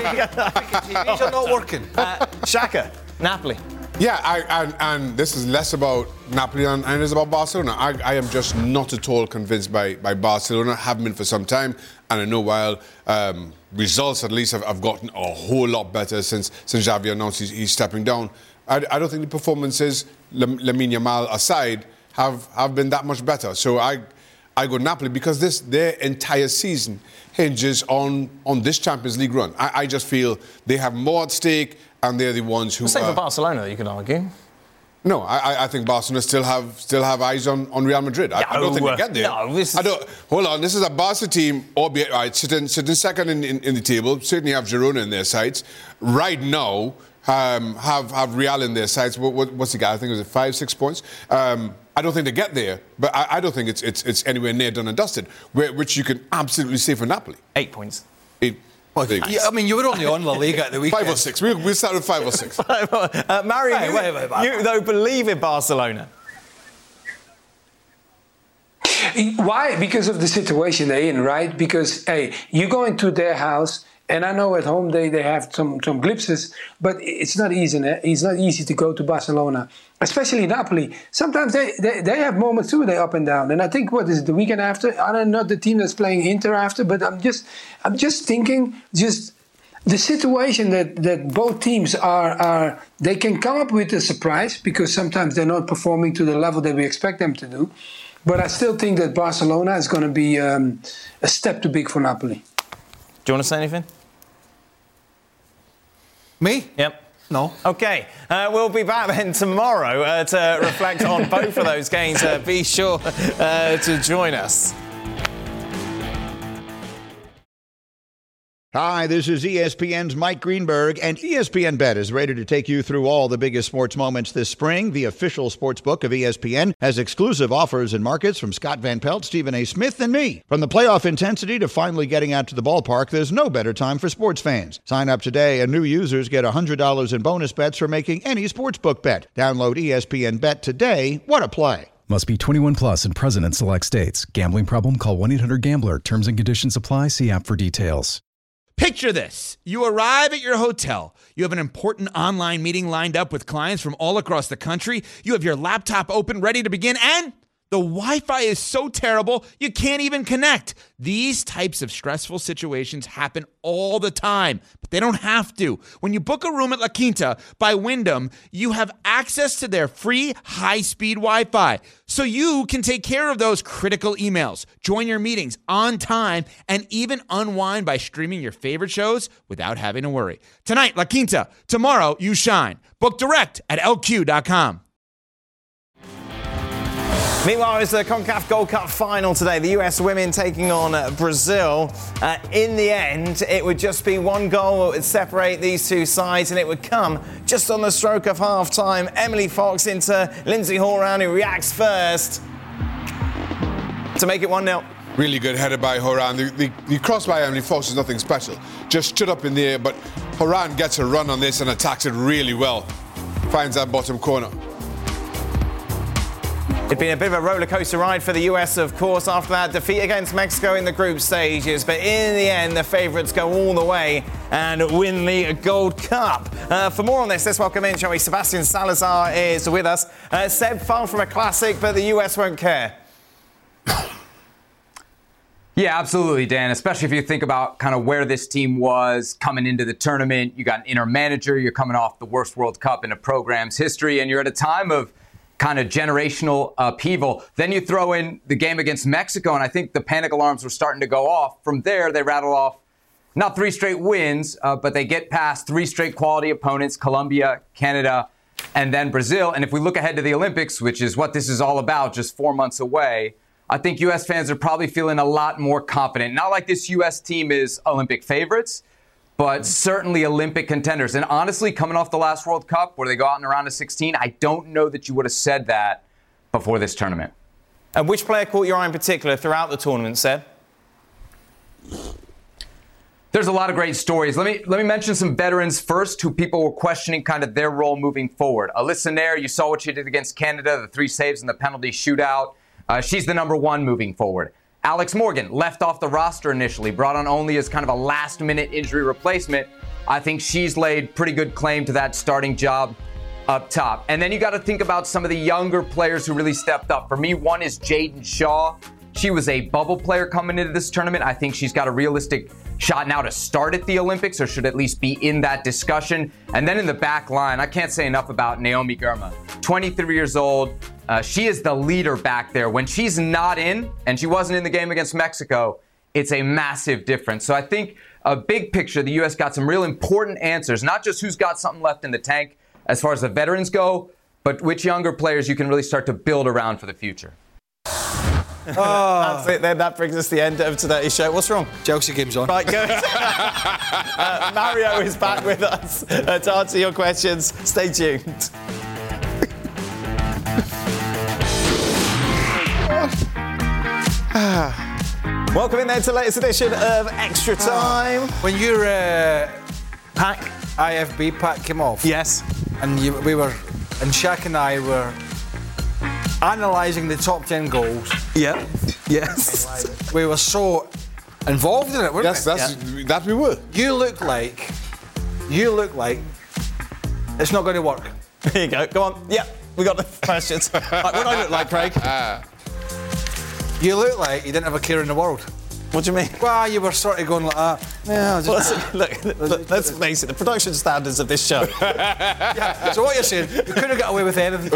These are not working. Uh, Shaka, Napoli. Yeah, I, and, and this is less about Napoli and, and it's about Barcelona. I, I am just not at all convinced by, by Barcelona. Haven't been for some time, and I know while um, results at least have, have gotten a whole lot better since since Xavi announced he's, he's stepping down. I, I don't think the performances, Lam- Lamine Yamal aside, have, have been that much better. So I I go Napoli because this their entire season hinges on, on this Champions League run. I, I just feel they have more at stake and they're the ones who... Same uh, for Barcelona, you could argue. No, I, I think Barcelona still have still have eyes on, on Real Madrid. I, No, I don't think they get there. no, this is- I don't. Hold on, this is a Barca team, albeit right, sitting sitting second in, in, in the table. Certainly have Girona in their sights right now. Um, have have Real in their sights. What, what, what's the guy? I think it was five, six points. Um, I don't think they get there, but I, I don't think it's it's it's anywhere near done and dusted. Where, which you can absolutely say for Napoli. Eight points. Eight. Well, yeah, I mean, you were only on La Liga at the weekend. Five or six. We we started five or six. uh, Mario, Wait, you, wait, wait, wait. you though believe in Barcelona. Why? Because of the situation they're in, right? Because, hey, you go into their house, and I know at home they, they have some, some glimpses, but it's not easy. It's not easy to go to Barcelona, especially Napoli. Sometimes they, they, they have moments too, they're up and down. And I think, what is it, the weekend after? I don't know the team that's playing Inter after, but I'm just I'm just thinking, just the situation that, that both teams are, are, they can come up with a surprise because sometimes they're not performing to the level that we expect them to do. But I still think that Barcelona is going to be um, a step too big for Napoli. Do you want to say anything? Me? Yep. No. Okay, uh, we'll be back then tomorrow uh, to reflect on both of those games. Uh, be sure uh, to join us. Hi, this is E S P N's Mike Greenberg, and E S P N Bet is ready to take you through all the biggest sports moments this spring. The official sports book of E S P N has exclusive offers and markets from Scott Van Pelt, Stephen A. Smith, and me. From the playoff intensity to finally getting out to the ballpark, there's no better time for sports fans. Sign up today, and new users get one hundred dollars in bonus bets for making any sportsbook bet. Download E S P N Bet today. What a play. Must be twenty-one plus and present in select states. Gambling problem? Call one eight hundred gambler. Terms and conditions apply. See app for details. Picture this. You arrive at your hotel. You have an important online meeting lined up with clients from all across the country. You have your laptop open, ready to begin, and the Wi-Fi is so terrible, you can't even connect. These types of stressful situations happen all the time, but they don't have to. When you book a room at La Quinta by Wyndham, you have access to their free high-speed Wi-Fi, so you can take care of those critical emails, join your meetings on time, and even unwind by streaming your favorite shows without having to worry. Tonight, La Quinta. Tomorrow, you shine. Book direct at L Q dot com. Meanwhile, it's the CONCACAF Gold Cup final today. The U S women taking on uh, Brazil. Uh, in the end, it would just be one goal that would separate these two sides, and it would come just on the stroke of half-time. Emily Fox into Lindsay Horan, who reacts first to make it one nil. Really good header by Horan. The, the, the cross by Emily Fox is nothing special. Just stood up in the air, but Horan gets a run on this and attacks it really well. Finds that bottom corner. It'd been a bit of a roller coaster ride for the U S, of course, after that defeat against Mexico in the group stages. But in the end, the favourites go all the way and win the Gold Cup. Uh, for more on this, let's welcome in, shall we? Sebastian Salazar is with us. Uh, Seb, far from a classic, but the U S won't care. Yeah, absolutely, Dan, especially if you think about kind of where this team was coming into the tournament. You got an interim manager, you're coming off the worst World Cup in a program's history, and you're at a time of kind of generational upheaval. Then you throw in the game against Mexico, and I think the panic alarms were starting to go off. From there, they rattle off not three straight wins, uh, but they get past three straight quality opponents, Colombia, Canada, and then Brazil. And if we look ahead to the Olympics, which is what this is all about, just four months away, I think U S fans are probably feeling a lot more confident. Not like this U S team is Olympic favorites, but certainly Olympic contenders. And honestly, coming off the last World Cup where they go out in a round of sixteen, I don't know that you would have said that before this tournament. And which player caught your eye in particular throughout the tournament, Seb? There's a lot of great stories. Let me let me mention some veterans first who people were questioning kind of their role moving forward. Alyssa Nair, you saw what she did against Canada, the three saves in the penalty shootout. Uh, she's the number one moving forward. Alex Morgan, left off the roster initially, brought on only as kind of a last-minute injury replacement. I think she's laid pretty good claim to that starting job up top. And then you got to think about some of the younger players who really stepped up. For me, one is Jaden Shaw. She was a bubble player coming into this tournament. I think she's got a realistic shot now to start at the Olympics or should at least be in that discussion. And then in the back line, I can't say enough about Naomi Girma. twenty-three years old. Uh, she is the leader back there. When she's not in, and she wasn't in the game against Mexico, it's a massive difference. So I think a big picture, the U S got some real important answers, not just who's got something left in the tank as far as the veterans go, but which younger players you can really start to build around for the future. Oh. That's it then. That brings us to the end of today's show. What's wrong? Chelsea game's on. Right, go. uh, Mario is back with us uh, to answer your questions. Stay tuned. Welcome in there to the latest edition of Extra Time. When your uh, pack, I F B pack came off. Yes. And you, we were, and Shaq and I were analysing the top ten goals. Yeah. Yes. We were so involved in it, weren't Yes, we? that's, yeah. that we were. You look like, you look like it's not going to work. Here you go. Go on. Yeah, we got the questions. Right, what do I look like, Craig? Uh, You look like you didn't have a care in the world. What do you mean? Well, you were sort of going like that. Yeah, just, well, look, look, let's face it, the production standards of this show. Yeah, so what you're saying, you couldn't get away with anything.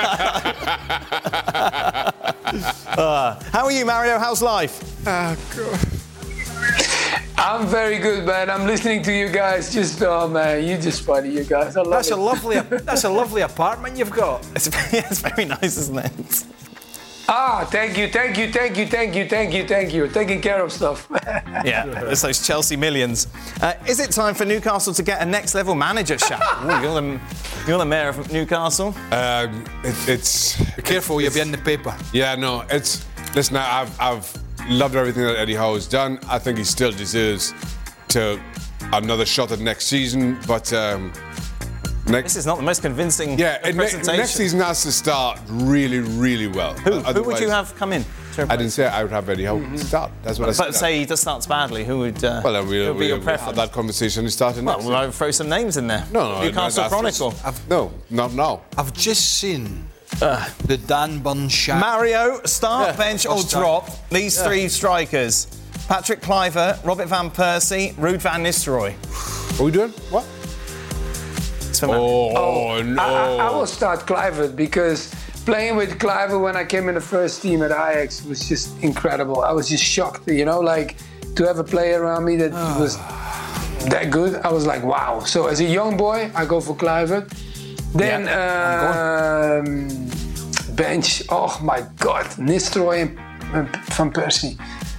uh, how are you, Mario? How's life? Oh, God. I'm very good, man. I'm listening to you guys. Just, oh, man, you're just funny, you guys. I love that's it. a lovely, that's a lovely apartment you've got. It's, it's very nice, isn't it? Ah, thank you, thank you, thank you, thank you, thank you, thank you. Taking care of stuff. Yeah, it's those Chelsea millions. Uh, is it time for Newcastle to get a next-level manager, Shaq? Ooh, you're, the, you're the mayor of Newcastle. Um, it, it's... Be careful, you'll be in the paper. Yeah, no, it's... Listen, I've, I've loved everything that Eddie Howe has done. I think he still deserves to another shot at next season, but... Um, Next, this is not the most convincing yeah, presentation. Ne- next season has to start really, really well. Who, who would you have come in? I didn't say I would have Eddie Howe mm-hmm. start. That's what but I said. But say he just starts badly. Who would? Uh, well, then we'll, who would be we'll, your we'll preference? have that conversation starting well, next. Well, we'll throw some names in there. No, no, Newcastle no, Chronicle. Just, no, not now. I've just seen uh, the Dan Burns Shaq. Mario, start, yeah, bench, or start. drop these yeah. three strikers: Patrick Kluivert, Robert van Persie, Ruud van Nistelrooy. What are we doing? What? Oh, oh no! I, I will start Kluivert because playing with Kluivert when I came in the first team at Ajax was just incredible. I was just shocked, you know, like to have a player around me that was that good. I was like, wow. So as a young boy, I go for Kluivert. Then yeah, um, bench. Oh my God, Nistelrooy and Van Persie.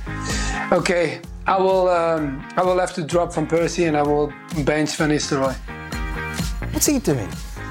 Okay, I will. Um, I will have to drop Van Persie and I will bench Van Nistelrooy. What's he doing?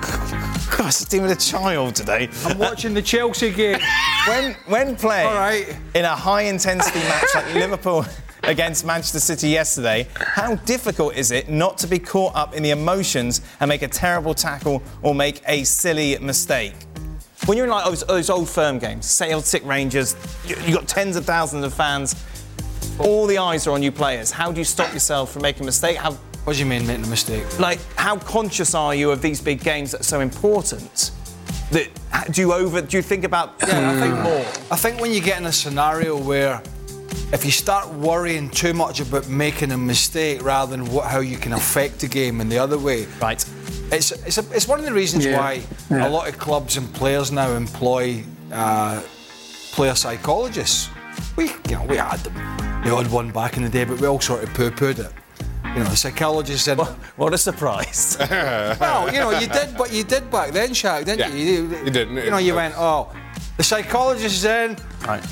Gosh, he's dealing with a child today. I'm watching the Chelsea game. When when playing All right. in a high-intensity match like Liverpool against Manchester City yesterday, how difficult is it not to be caught up in the emotions and make a terrible tackle or make a silly mistake? When you're in like those, those old firm games, Celtic Rangers, you, you've got tens of thousands of fans, all the eyes are on you players. How do you stop yourself from making a mistake? How What do you mean making a mistake? Like, how conscious are you of these big games that are so important? That do you over? Do you think about? Yeah, I think more. I think when you get in a scenario where, if you start worrying too much about making a mistake rather than what, how you can affect the game in the other way, right? It's it's a, it's one of the reasons yeah. why yeah. a lot of clubs and players now employ uh, player psychologists. We you know we had them, the odd one back in the day, but we all sort of poo-pooed it. You know, psychologists and... What, what a surprise. Well, you know, you did what you did back then, Shaq, didn't yeah, you? You, you didn't. You know, you went, oh, the psychologist is in, right.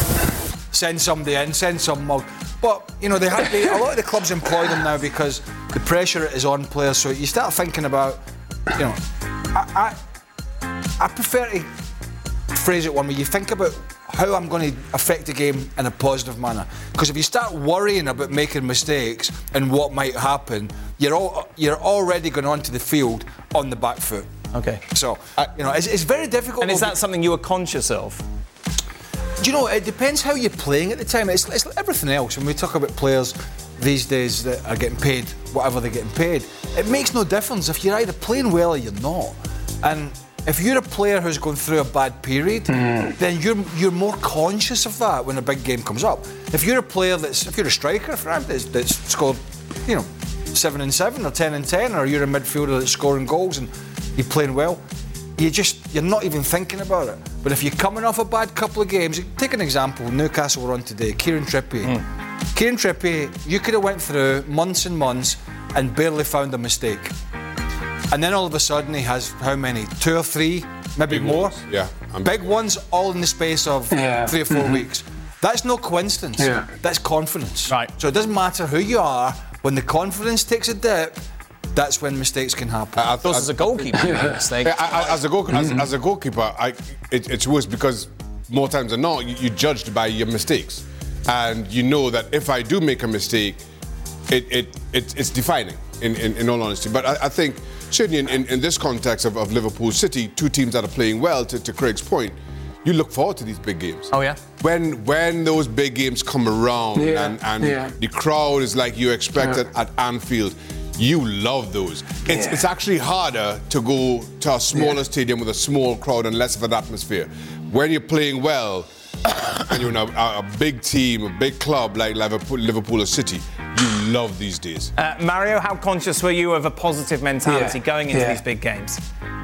send somebody in, send some mug. But, you know, they have they, a lot of the clubs employ them now because the pressure is on players, so you start thinking about, you know, I, I, I prefer to phrase it one way. You think about how I'm going to affect the game in a positive manner. Because if you start worrying about making mistakes and what might happen, you're all, you're already going onto the field on the back foot. Okay. So, uh, you know, it's, it's very difficult. And is that something you were conscious of? Do you know, it depends how you're playing at the time. It's, it's like everything else. When we talk about players these days that are getting paid whatever they're getting paid, it makes no difference if you're either playing well or you're not. And if you're a player who's going through a bad period, mm. then you're you're more conscious of that when a big game comes up. If you're a player that's, if you're a striker, for example, that's, that's scored, you know, seven and seven or ten and ten, or you're a midfielder that's scoring goals and you're playing well, you just you're not even thinking about it. But if you're coming off a bad couple of games, take an example. Newcastle were on today. Kieran Trippier. Mm. Kieran Trippier, you could have went through months and months and barely found a mistake. And then all of a sudden he has how many? Two or three, maybe big more. Ones. Yeah, I'm big ones, all in the space of yeah. three or four mm-hmm. weeks. That's no coincidence. Yeah. That's confidence. Right. So it doesn't matter who you are. When the confidence takes a dip, that's when mistakes can happen. I, I, I, as a goalkeeper, yeah. mistake. I, I, as a goal, mm-hmm. as, as a goalkeeper, I, it, it's worse because more times than not, you, you're judged by your mistakes, and you know that if I do make a mistake, it, it, it it's defining. In, in, in all honesty, but I, I think certainly in, in, in this context of, of Liverpool City, two teams that are playing well, to, to Craig's point, you look forward to these big games. Oh yeah. When when those big games come around yeah. and, and yeah. the crowd is like you expected yeah. at Anfield, you love those. It's yeah. it's actually harder to go to a smaller yeah. stadium with a small crowd and less of an atmosphere. When you're playing well and you're in a, a big team, a big club like Liverpool, Liverpool or City, you love these days. Uh, Mario, how conscious were you of a positive mentality yeah. going into yeah. these big games?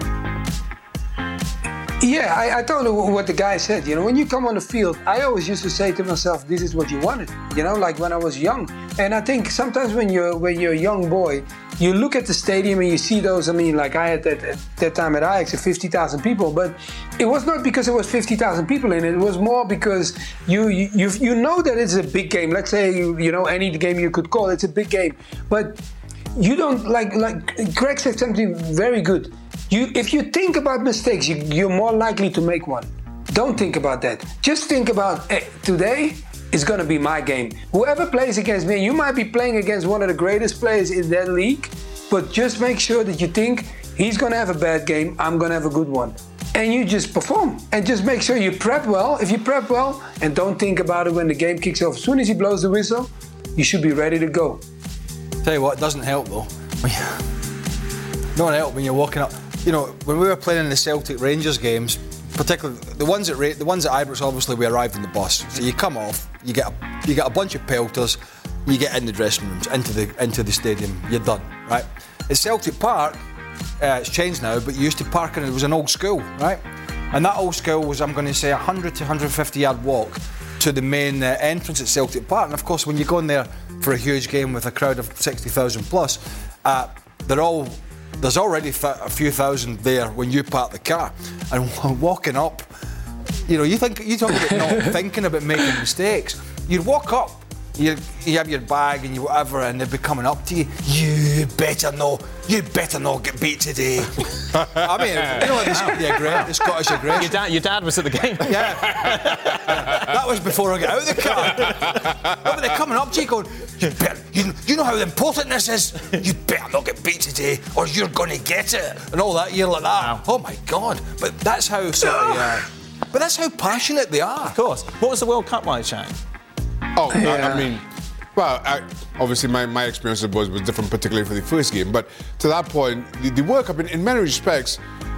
Yeah, I, I don't know what the guy said. You know, when you come on the field, I always used to say to myself, "This is what you wanted." You know, like when I was young. And I think sometimes when you're when you're a young boy, you look at the stadium and you see those. I mean, like I had that at that time at Ajax, fifty thousand people, but it was not because there was fifty thousand people in it. It was more because you you you, you know that it's a big game. Let's say you, you know any game you could call it's a big game, but you don't like like Craig said something very good. You, if you think about mistakes, you, you're more likely to make one. Don't think about that. Just think about, hey, today is going to be my game. Whoever plays against me, you might be playing against one of the greatest players in that league, but just make sure that you think he's going to have a bad game, I'm going to have a good one. And you just perform. And just make sure you prep well. If you prep well, and don't think about it when the game kicks off. As soon as he blows the whistle, you should be ready to go. Tell you what, it doesn't help though. Don't help when you're walking up. You know, when we were playing in the Celtic Rangers games, particularly the ones at the ones at Ibrox, obviously we arrived in the bus. So you come off, you get a, you get a bunch of pelters, you get in the dressing rooms, into the into the stadium, you're done, right? At Celtic Park, uh, it's changed now, but you used to park in it was an old school, right? And that old school was, I'm going to say, a one hundred to one hundred fifty yard walk to the main uh, entrance at Celtic Park. And of course, when you go in there for a huge game with a crowd of sixty thousand plus, uh, they're all. There's already a few thousand there when you park the car, and walking up, you know, you think you talk about not thinking about making mistakes. You'd walk up, you you have your bag and you whatever, and they'd be coming up to you. You better no, you better not get beat today. I mean, you know, the, the, aggre- the Scottish aggression. Your dad, your dad was at the game. Yeah, that was before I got out of the car. No, but they're coming up to you going, you better, you, you know how important this is. You better not get beat today, or you're going to get it, and all that. You're like that. Wow. Oh my God! But that's how sort of, uh, but that's how passionate they are. Of course. What was the World Cup like, Shaq? Oh, yeah. I, I mean, well, I, obviously my, my experience was, was different, particularly for the first game. But to that point, the, the World Cup, in, in many respects,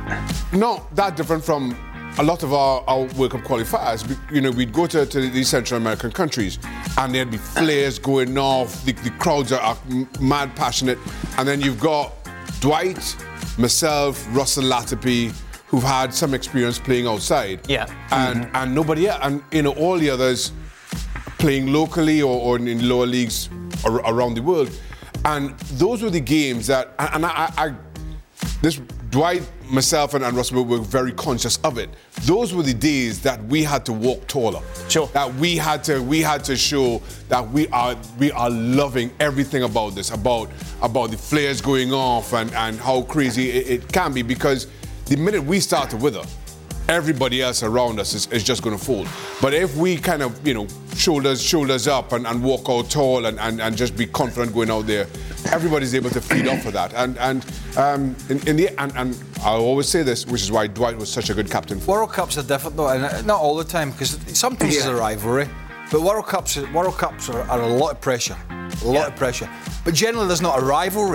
not that different from a lot of our, our World Cup qualifiers. You know, we'd go to, to these Central American countries, and there'd be flares going off. The, the crowds are, are mad passionate, and then you've got Dwight, myself, Russell Latapy, who've had some experience playing outside. Yeah. And mm-hmm. and nobody else, and you know, all the others playing locally or, or in lower leagues ar- around the world. And those were the games that, and, and I, I, this Dwight, myself and, and Russell were very conscious of it. Those were the days that we had to walk taller. Sure. That we had to we had to show that we are we are loving everything about this, about about the flares going off and, and how crazy it, it can be, because the minute we start to wither, everybody else around us is, is just going to fall. But if we kind of, you know, shoulders shoulders up and, and walk out tall and, and, and just be confident going out there, everybody's able to feed off of that. And and um, in, in the and, and I always say this, which is why Dwight was such a good captain. World Cups are different though, and not all the time, because sometimes it's a rivalry. But World Cups, World Cups are, are a lot of pressure, a lot yeah. of pressure. But generally, there's not a rivalry.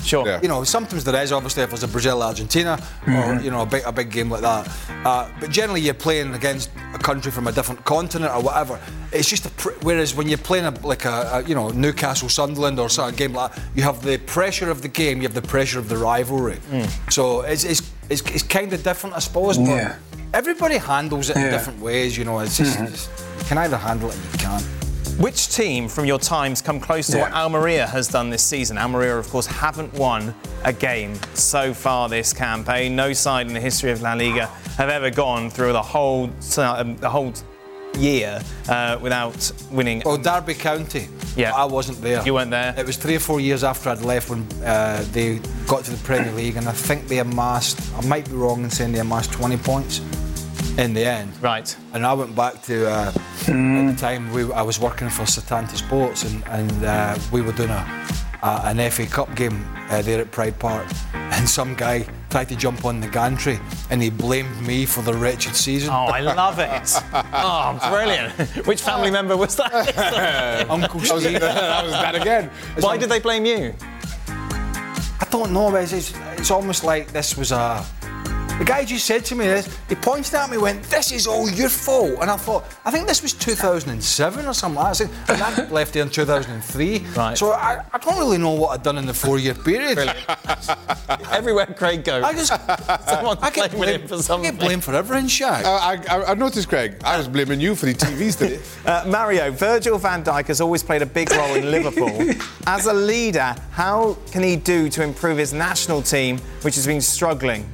Sure. Yeah. You know, sometimes there is, obviously, if there's a Brazil-Argentina or, you know, a big, a big game like that. Uh, but generally, you're playing against a country from a different continent or whatever. It's just a... Pr- whereas when you're playing, a, like, a, a, you know, Newcastle-Sunderland or some game like that, you have the pressure of the game, you have the pressure of the rivalry. Mm. So it's, it's, it's, it's kind of different, I suppose, but yeah. everybody handles it yeah. in different ways, you know. It's just... Mm-hmm. It's, you can either handle it or you can't. Which team from your times come close to Yeah. what Almeria has done this season? Almeria, of course, haven't won a game so far this campaign. No side in the history of La Liga have ever gone through the whole um, the whole year uh, without winning. Well, Derby County. Yeah. I wasn't there. You weren't there? It was three or four years after I'd left when uh, they got to the Premier League, and I think they amassed, I might be wrong in saying they amassed twenty points in the end. Right. And I went back to, uh, mm. at the time we, I was working for Satanta Sports, and, and uh, we were doing a, a, an F A Cup game uh, there at Pride Park, and some guy tried to jump on the gantry and he blamed me for the wretched season. Oh, I love it. Oh, brilliant. Which family member was that? Uncle Steve. That was that again. Why did they blame you? I don't know, it's, it's, it's almost like this was a... The guy just said to me this, he pointed at me and went, this is all your fault. And I thought, I think this was two thousand seven or something like that. And I left there in two thousand three. Right. So I, I don't really know what I'd done in the four-year period. Everywhere Craig goes. I just... Someone's I get blaming blamed, him for I something. get blamed for everything, Shaq. Uh, I, I, I noticed, Craig, I was blaming you for the T Vs today. Uh, Mario, Virgil van Dijk has always played a big role in Liverpool. As a leader, how can he do to improve his national team, which has been struggling?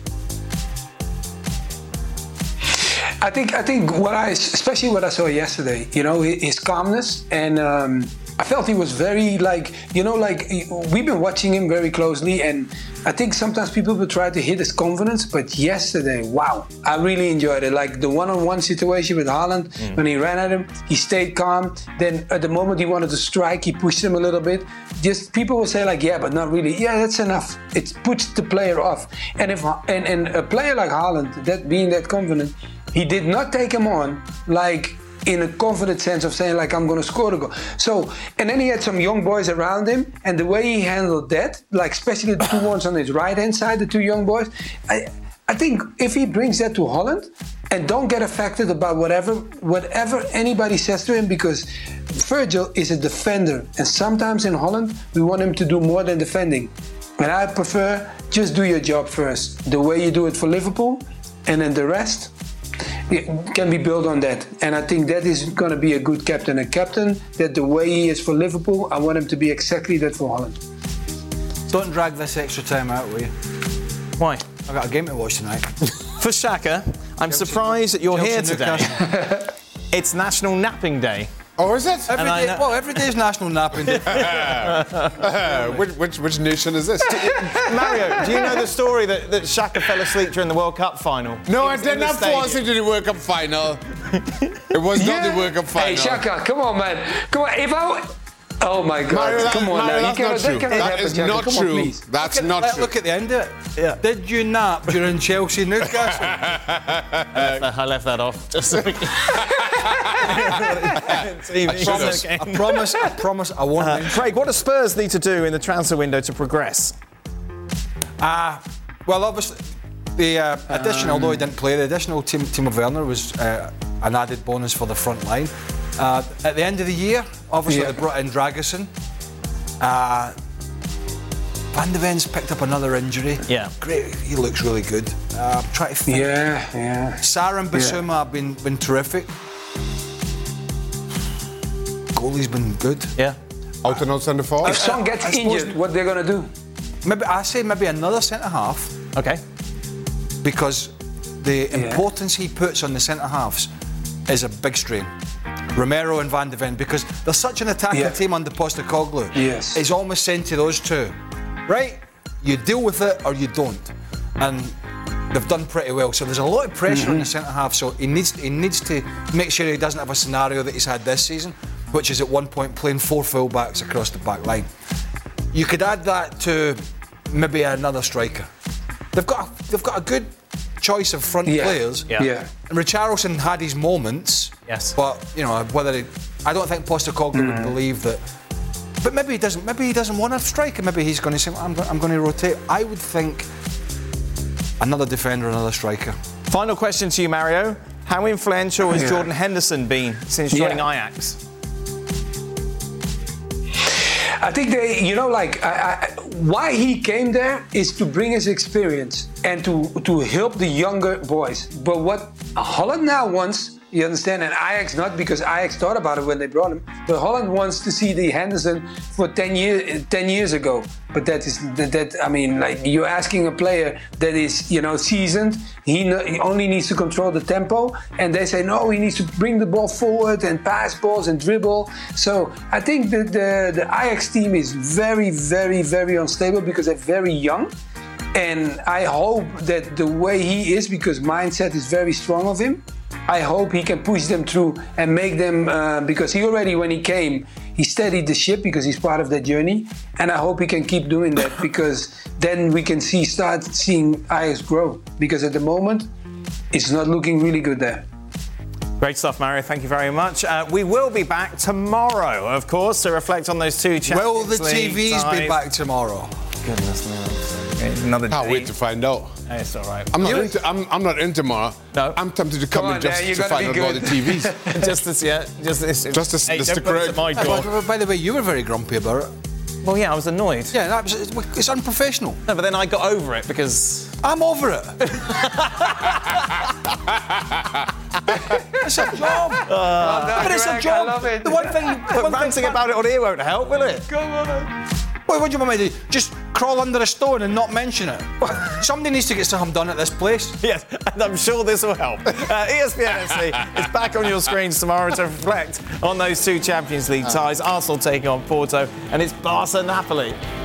I think I think what I, especially what I saw yesterday, you know, his calmness, and um, I felt he was very like, you know, like we've been watching him very closely, and I think sometimes people will try to hit his confidence, but yesterday, wow, I really enjoyed it. Like the one-on-one situation with Haaland, mm. when he ran at him, he stayed calm. Then at the moment he wanted to strike, he pushed him a little bit. Just people will say like, yeah, but not really. Yeah, that's enough. It puts the player off. And if and, and a player like Haaland, that being that confident, he did not take him on like in a confident sense of saying like I'm going to score the goal. So, and then he had some young boys around him, and the way he handled that, like especially the two ones on his right hand side, the two young boys, I, I think if he brings that to Holland and don't get affected about whatever whatever anybody says to him, because Virgil is a defender, and sometimes in Holland we want him to do more than defending. And I prefer just do your job first, the way you do it for Liverpool, and then the rest it can be built on that. And I think that is going to be a good captain. A captain that the way he is for Liverpool, I want him to be exactly that for Holland. Don't drag this extra time out, will you? Why? I've got a game to watch tonight. For Shaka, I'm Chelsea, surprised that you're Chelsea, here today. It's National Napping Day. Oh, is it? Every day, well, every day is National Napping Day. which, which, which nation is this? Mario, do you know the story that, that Shaka fell asleep during the World Cup final? No, I did not fall asleep to the World Cup final. It was yeah. not the World Cup final. Hey, Shaka, come on, man. Come on, if I... Oh, my God. Mario, that, come on, Mario, now. That's you not cannot, true. That, that is not come true. On, that's look not at, true. Look at the end of it. Yeah. Did you nap during Chelsea Newcastle? I, left that, I left that off. Just so we can... I, promise, I promise, I promise, I won't. Uh, Craig, what do Spurs need to do in the transfer window to progress? Ah, uh, well, obviously, the uh, addition, um, although he didn't play, the additional Tim, Timo Werner was uh, an added bonus for the front line. Uh, at the end of the year, obviously, yeah. they brought in Dragusin. Uh, Van de Ven's picked up another injury. Yeah. Great, he looks really good. Uh, I'm trying to think. Yeah, yeah. Sarah and Basuma yeah. have been, been terrific. Goalie's been good. Yeah. Out and out centre forward. If Son gets I, I injured, what they're going to do? Maybe I say maybe another centre half. Okay. Because the yeah. importance he puts on the centre halves is a big strain. Romero and Van de Ven, because there's such an attacking yeah. team under Postecoglou. Yes. It's almost sent to those two, right? You deal with it or you don't, and they've done pretty well. So there's a lot of pressure mm-hmm. on the centre half. So he needs he needs to make sure he doesn't have a scenario that he's had this season, which is at one point playing four full-backs across the back line. You could add that to maybe another striker. They've got a, they've got a good choice of front yeah. players. Yeah. yeah. And Richarlison had his moments. Yes. But, you know, whether he, I don't think Postecoglou mm. would believe that. But But maybe he doesn't. Maybe he doesn't want a striker. Maybe he's going to say, I'm, I'm going to rotate. I would think another defender, another striker. Final question to you, Mario. How influential has Yeah. Jordan Henderson been since joining Yeah. Ajax? I think they, you know, like I, I, why he came there is to bring his experience and to to help the younger boys. But what Holland now wants, you understand, and Ajax not, because Ajax thought about it when they brought him. But Holland wants to see the Henderson for ten years, ten years ago. But that is that, that. I mean, like you're asking a player that is, you know, seasoned. He, no, he only needs to control the tempo, and they say no, he needs to bring the ball forward and pass balls and dribble. So I think that the the Ajax team is very, very, very unstable because they're very young. And I hope that the way he is, because mindset is very strong of him, I hope he can push them through and make them, uh, because he already, when he came, he steadied the ship because he's part of that journey. And I hope he can keep doing that, because then we can see, start seeing Ajax grow. Because at the moment, it's not looking really good there. Great stuff, Mario. Thank you very much. Uh, we will be back tomorrow, of course, to reflect on those two Champions Will the League T Vs ties. be back tomorrow? Goodness me. Another Can't day. wait to find out. Hey, it's all right. I'm not, You- into, I'm, I'm not in tomorrow. No. I'm tempted to come, Come in on, just Dan, you to gotta find be out about good. the T Vs. just this, yeah. Just this. Just this- hey, this don't to put this correct- at my By, door. by the way, you were very grumpy about it. Well, yeah, I was annoyed. Yeah, that was, it's unprofessional. No, but then I got over it because I'm over it. It's a job. but it's a Greg, job. I love it. The one thing. the But one ranting thing about it on here won't help, will it? Come on. Wait, what do you want me to do? Just crawl under a stone and not mention it? Somebody needs to get something done at this place. Yes, and I'm sure this will help. Uh, E S P N F C is back on your screens tomorrow to reflect on those two Champions League ties. Arsenal taking on Porto, and it's Barca Napoli.